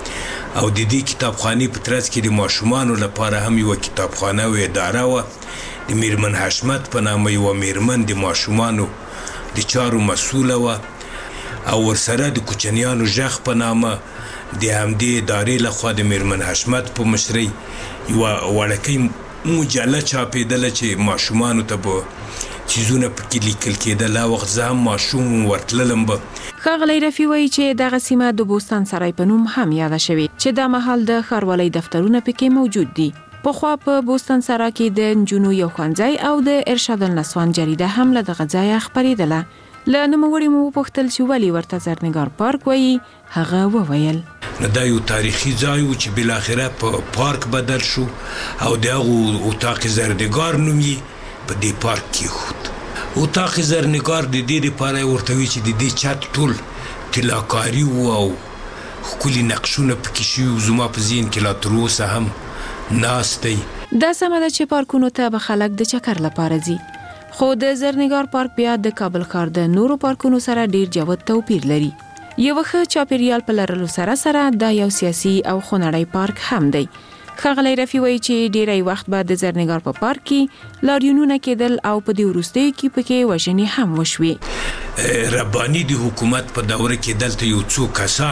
او د دې کتابخانې په ترڅ کې د ماشومانو لپاره هم یو کتابخانه او اداره و د میرمن حشمت په نامه یو میرمن د ماشومانو د چارو مسؤله و او ورسره د کوچنیانو ژغ په نامه د همدې ادارې لخوا د میرمن حشمت په مشرۍ یو وړکۍ مجله چاپېدله چې ماشومانو ته به چیزونه پکې لیکل کېدل. هغه وخت زه هم ماشوم ورتللم به. ښاغلی رفیع وایي چې دغه سیمه د بوستان سرای په نوم هم یاده شوې چې دا مهال د ښاروالۍ دفترونه پکې موجود دي. پخوا په بوستان سرای کې د نجونو یو ښوونځی او د ارشاد النسوان جریده هم له دغه ځایه خپرېدله. له نوموړي مو وپوښتل چې ولې ورته زرنګار پارک وایي. هغه وویل دا یو تاریخي ځای و چې بالاخره په پارک بدل شو او د هغو اتاق زرنګار نوم یې په دې پارک کېښود. اتاق زرنګار د دې دپاره ورته وي چې د دې چت ټول طلاکاري و او ښکلي نقشونه پکې شوي و. زما په ذهن کې لا تراوسه هم ناست دی. دا سمه ده چې پارکونو ته به خلک د چکر لپاره ځي، خو د زرنګار پارک بیا د کابل ښار د نورو پارکونو سره ډیر جوت توپیر لري. یو ښه چاپیریال په لرلو سره دا یو سیاسي او خونړی پارک هم دی. ښاغلی رفیع وایي چې ډیری وخت به د زرنګار په پارک کې لاریونونه کېدل او په دې وروستیو کې پکې وژنې هم وشوې. رباني د حکومت په دوره کې دلته یو څو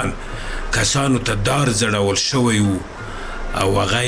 کسانو ته دار زړول شوی و او هغه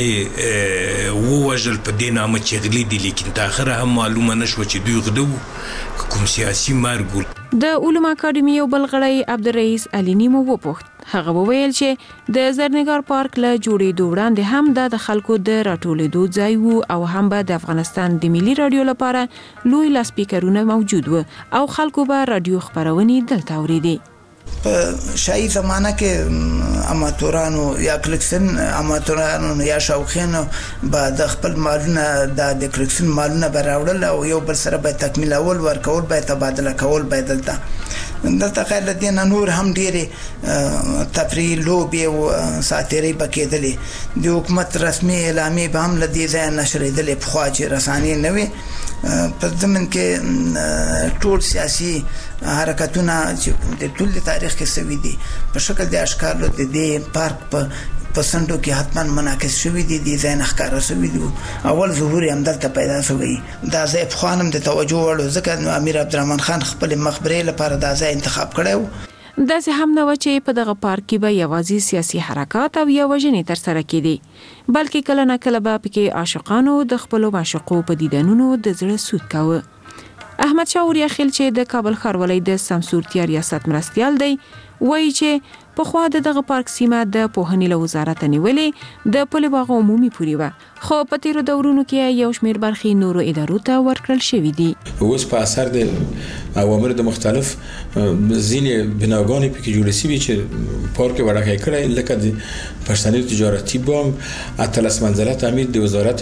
ووژل په دې نامه چې غلي دي، لیکن تاخره هم معلومه نه شوه چې دوی غده وو کوم سیاسي مرګ و. د علومو اکاډمي یو بل غړی عبدالرئیس علیني مو وپوښت. هغه وویل چې د زرنګار پارک له جوړېدو وړاندې هم دا د خلکو د راټولېدو ځای و او هم به د افغانستان د ملي رادیو لپاره لوی لاسپیکرونه موجود و او خلکو به رادیو خپرونې دلته اورېدې. په شاهي زمانه کې اماتورانو یا کلکسن اماتورانو یا شوقینو به د خپل مالونه د کلکسن مالونه براوړل او یو بل سره به تکمیل اول ورکول به تبادله کول به دلته غیر دین نور هم ډېرې تفریح لوبې او ساتیرۍ به کېدلې. د حکومت رسمي اعلامیې به هم له دې ځایه نشرېدلې پخوا چې رسانې نه وې. په ضمن کې ټول سیاسي حرکتونه چې د ټول تاریخ کې سوي دي په شکل د اشکال د دې پارک په سندو کې حتما منعکس شوي دي. د ځای ښکارا شوي دي. اول ظهور هم دلته پیدا شوی. دا ځای په خوانم د توجه وړ ځکه امیر عبدالرحمن خان خپل مخبري لپاره دا ځای انتخاب کړو. داسې هم نه و چې په دغه پارک کې به یوازې سیاسي حرکات او یا وژنې ترسره کېدې، بلکې کله نه کله به پکې عاشقانو د خپلو معشوقو په دیدنونو د زړه سود کاوه. احمد شاه اوریاخیل چې د کابل ښاروالۍ د سمسورتیا ریاست مرستیال دی وایي چې پخوا دغه پارک سیمه د پوهنې له وزارت نیولې د پل باغ عمومي پورې وه، خو په تیرو دورونو کې یو شمېر برخې نورو ادارو ته ورکړل شوي دي. اوس په اثر د اوامر د مختلف ځینې بناګانې پکې جوړې شوي چې پارک وړاندې کړی، لکه د پښتني تجارتي بانک، اتلس منزله تعمیر د وزارت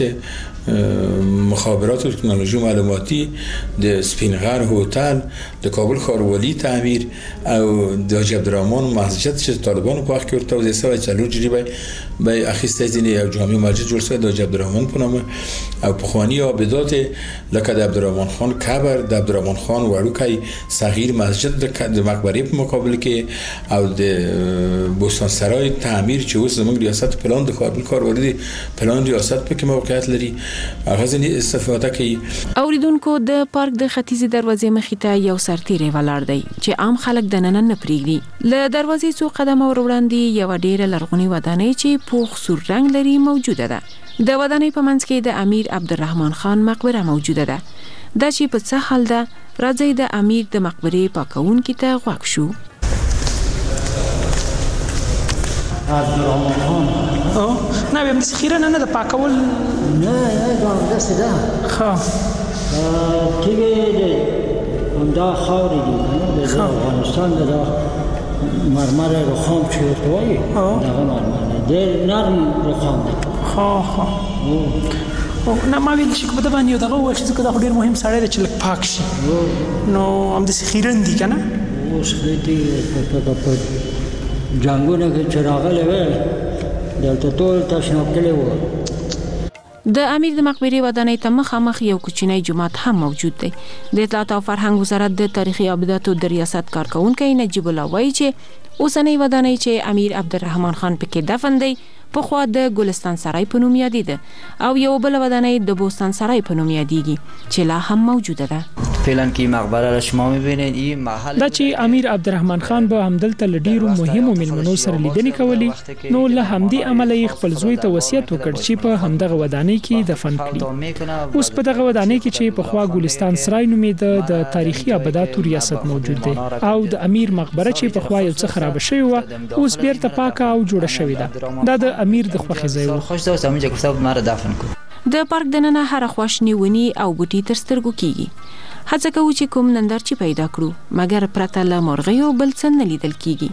مخابرات و تکنولوژی معلوماتی، د سپینغر هتل، د کابل ښاروالي تعمیر او د حاجی عبدالرحمن مسجد چې طالبانو په وخت کې ورته وځي سوي چلو جریبه به اخیسته ځینې یو جامع مسجد جوړ شوی د حاجی عبدالرحمن په نامه او پخوانی عابدات لکه د عبدالرحمن خان قبر، د عبدالرحمن خان وړوکی صغیر مسجد د مقبره په مقابل کې او د بوستان سرای تعمیر چې اوس زموږ ریاست پلان د کابل ښاروالي پلان ریاست په کې موقعیت لري هغه ځینې استفاده کوي. اوریدونکو د پارک د ختیځې دروازې مخې ته یو سرتیری ولاړ دی چې عام خلک دننه نه پریږدي. له دروازې څو قدمه ور وړاندې یو ډېره لرغونې ودانۍ چې پوخ سور رنګ لري موجوده ده. د ودانۍ په منځ کې د امیر عبدالرحمن خان مقبره موجوده ده. دا چې په څه حال ده راځي د امیر د مقبرې پاکونکي ته غوږ شو. عبدالرحمن خان نه به مسخیره نه د پاکول نه دا داسې ده ها تیګه دا خاورې دي د افغانستان د مرمر رخام چې ورته وایي دغه مرمر ډېر نرم رخام دی. ها نه ما ویل چې په دغه باندې دغه وایي چې دا ډېر مهم سړی دی چې لږ پاک شي نو همداسې خیرن دي که نه اوس دې په جنګونه کې چې راغلی وی دلته ټول تشناب کړی و. د امیر د مقبرې ودانۍ ته مخامخ یو کوچنی جومات هم موجود دی. د اطلاعات او فرهنګ وزارت د تاریخي ابداتو د ریاست کارکونکي نجیب الله وایي چې اوسنۍ ودانۍ چې امیر عبدالرحمن خان پکې دفن دی په خوا د ګلستان سرای په نوم یادېده او یو بل ودانۍ د بوستان سرای په نوم یادېږي چې لا هم موجوده ده. فعلا که مقبره را شما می‌بینید این محل دا چې امیر عبدالرحمن خان به همدلته له ډیرو مهمو میلمنو سره لیدنې کولې نو له همدې امله یې خپل زوی ته وصیت وکړ چې په همدغه ودانۍ کې دفن کړي. اوس په دغه ودانۍ کې چې په خوا ګلستان سرای نومېده د تاریخي ابداتو ریاست موجود دی او د امیر مقبره چې په خوا یو څه خراب شوی و اوس بیرته پاکه او جوړه شوې ده. دا د امیر د خوښۍ ځای و. خوش دوست همونجا گفته بود مرا دفن کن. د پارک دننه هر خواشنی ونی او بوټي تر سترګو کیږي. هڅه کوو چې کوم نندارچی پیدا کړو مګر پرته له مرغیو بل څه نه لیدل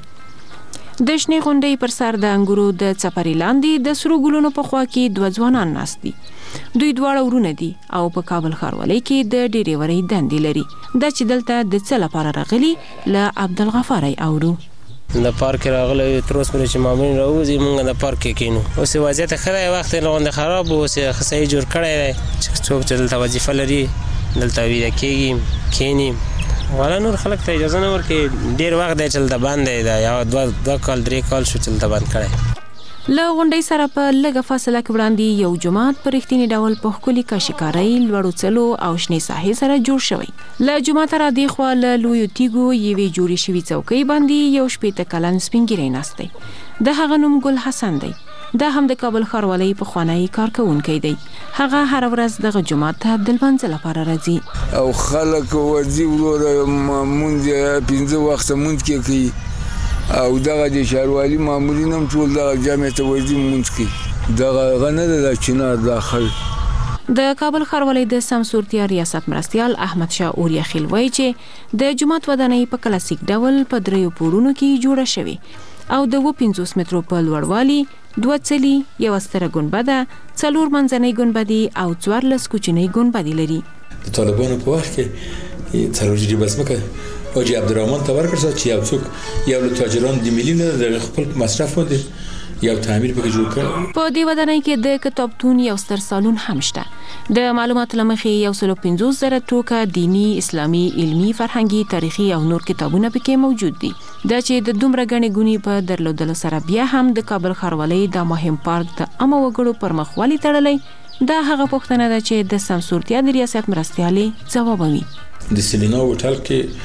کیږي. د شنې غونډۍ پر سر د انګورو د څپرې لاندې د سرو ګلونو په خوا کې دوه ځوانان ناست دي. دوی دواړه ورونه دي او په کابل ښاروالۍ کې د ډیریورۍ دندې لري. دا چې دلته د څه لپاره راغلي له عبدالغفار اورو. د پارک راغلی تر اوسه پورې چې مامورین راوځي موږ د پارک کې کینو. اوس وضعیت ښه دی، وخت یې لغونډې خراب و، اوس یې ښه صحیح جوړ کړی دی چې څوک چې دلته وظیفه لري دلته ویده کېږي کینی. والا نور خلک ته اجازه نه ورکوي. ډېر وخت دی چې دلته بند دی، دا یو دوه کال 3 کال شو چې دلته بند کړی. له غونډۍ سره په لږه فاصله کې وړاندې یو جومات په رښتینې ډول په ښکلي کاشیکارۍ، لوړو څلو او شنې ساحې سره جوړ شوی. له جوماته را دې خوا له لویو تیږو یوې جوړې شوي څوکۍ باندې یو 80 کلن سپین ږیری ناست دی. د هغه نوم ګل حسن دی. دا هم د کابل ښاروالۍ پخوانی کارکوونکی دی. هغه هر ورځ دغه جومات ته د لمانځه لپاره راځي او خلک ورځي وروره مونځ 15 وخته مونځ کې کوي او دغه د ښاروالي مامورین هم ټول دغه جامع ته ورځي مونځ کوي. دغه غنه د چنار داخل د کابل ښاروالۍ د سمسورتیا ریاست مرستیال احمد شاه اوریا خیل وایي چې د جومات ودانۍ په کلاسیک ډول په 3 پوړونو کې جوړه شوې او د 50 مترو په لوړوالي 2 څلي، یو ستره ګنبده، 4 منځنۍ ګنبدې او 14 کوچنۍ ګنبدې لري. د طالبانو په وخت کې څلور جریبه ځمکه حاجي عبدالرحمن ته ورکړه چې یو څوک یو له تاجران د ملي نه د خپل مصرف باندې یو تعمیر پکې جوړ کړ. په دې ودانۍ کې د کتابتون یو ستر سالون هم شته. د معلوماتو له مخې 150,000 ټوکه دینی، اسلامي، علمي، فرهنګي، تاریخي او نور کتابونه پکې موجود دي. دا چې د دومره غنې ګونی په درلودلو سره بیا هم د کابل ښاروالۍ د مهم پارک د عامه وګړو پر مخ ولې تړلی، دا هغه پوښتنه ده چې د سمسورتیا د ریاست مرستیالې ځوابوي. د سلینا هوټل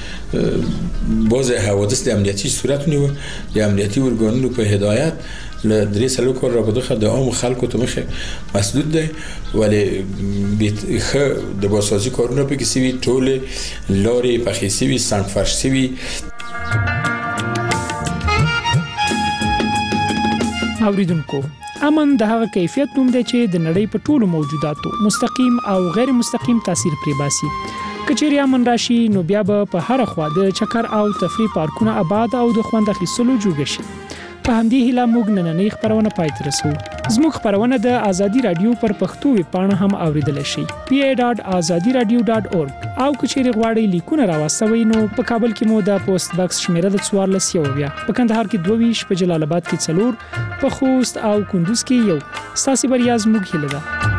کې باز حوادث د امنیتي صورت ونیو. د امنیتي ارګانونو په هدایت له 3 سالو کار را بده د عام خلکو ته مخه مسدود دی ولی خه د بازسازي کارونه پکې سوي، ټول لارې پخې سوي، سنگ فرش سوي. اوریدونکو، امن د هغه کیفیت نوم دی چې د نړۍ په ټولو موجوداتو مستقیم او غیر مستقیم تاثیر پرې باسي. کچېرې امن راشي نو بیا به په هر خوا د چکر او تفریح پارکونه آباد او د خوند اخیستلو جوړ شي. په همدې هیله موږ نننۍ خبرونه پای ته رسوو. زموږ خبرونه د آزادي رادیو پر پښتو ویبپاڼه هم اوریدل شي pa.azadiradio.org او کچېرې غواړئ لیکونه راوستوئ نو په کابل کې مو د پوسټ باکس شمیره د 14 په کندهار کې 22 په جلال آباد کې 4 په خوست او کندوز کې 1 ستاسو بریا زموږ هیله ده.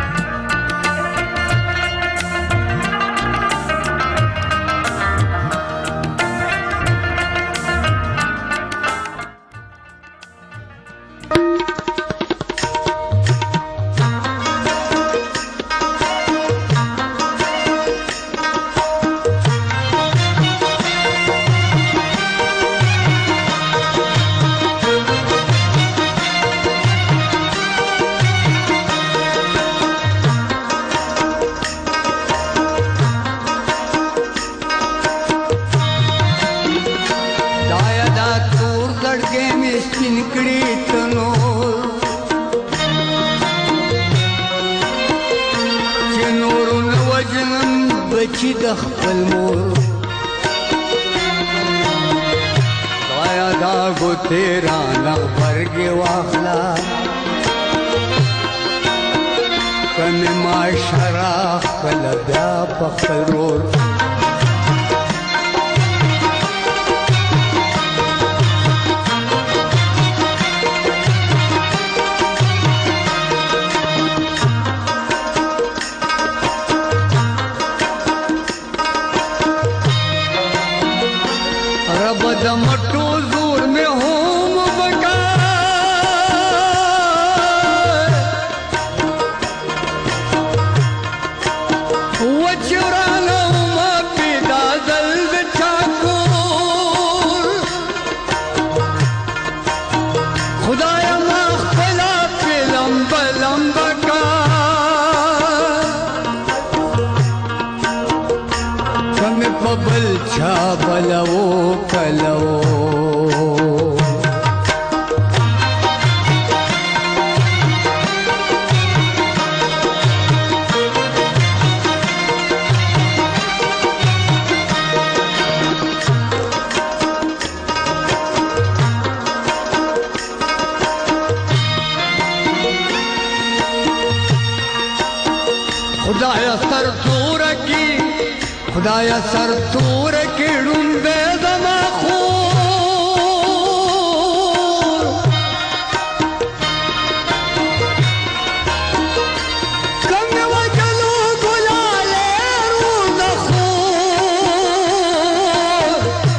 रब द मटो जोर में हो ببل چا بلو کلو خدایا سر تور کی ډومبه زما خور کم وجلو ګلاله روز خور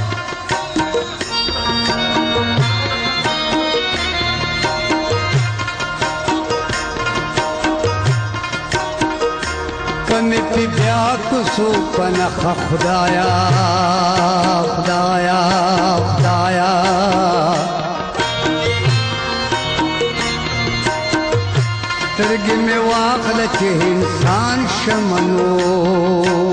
کم تی بیا کوسو پنخ خدایا خدایا خدایا ترګي می واخل چې انسان شمنو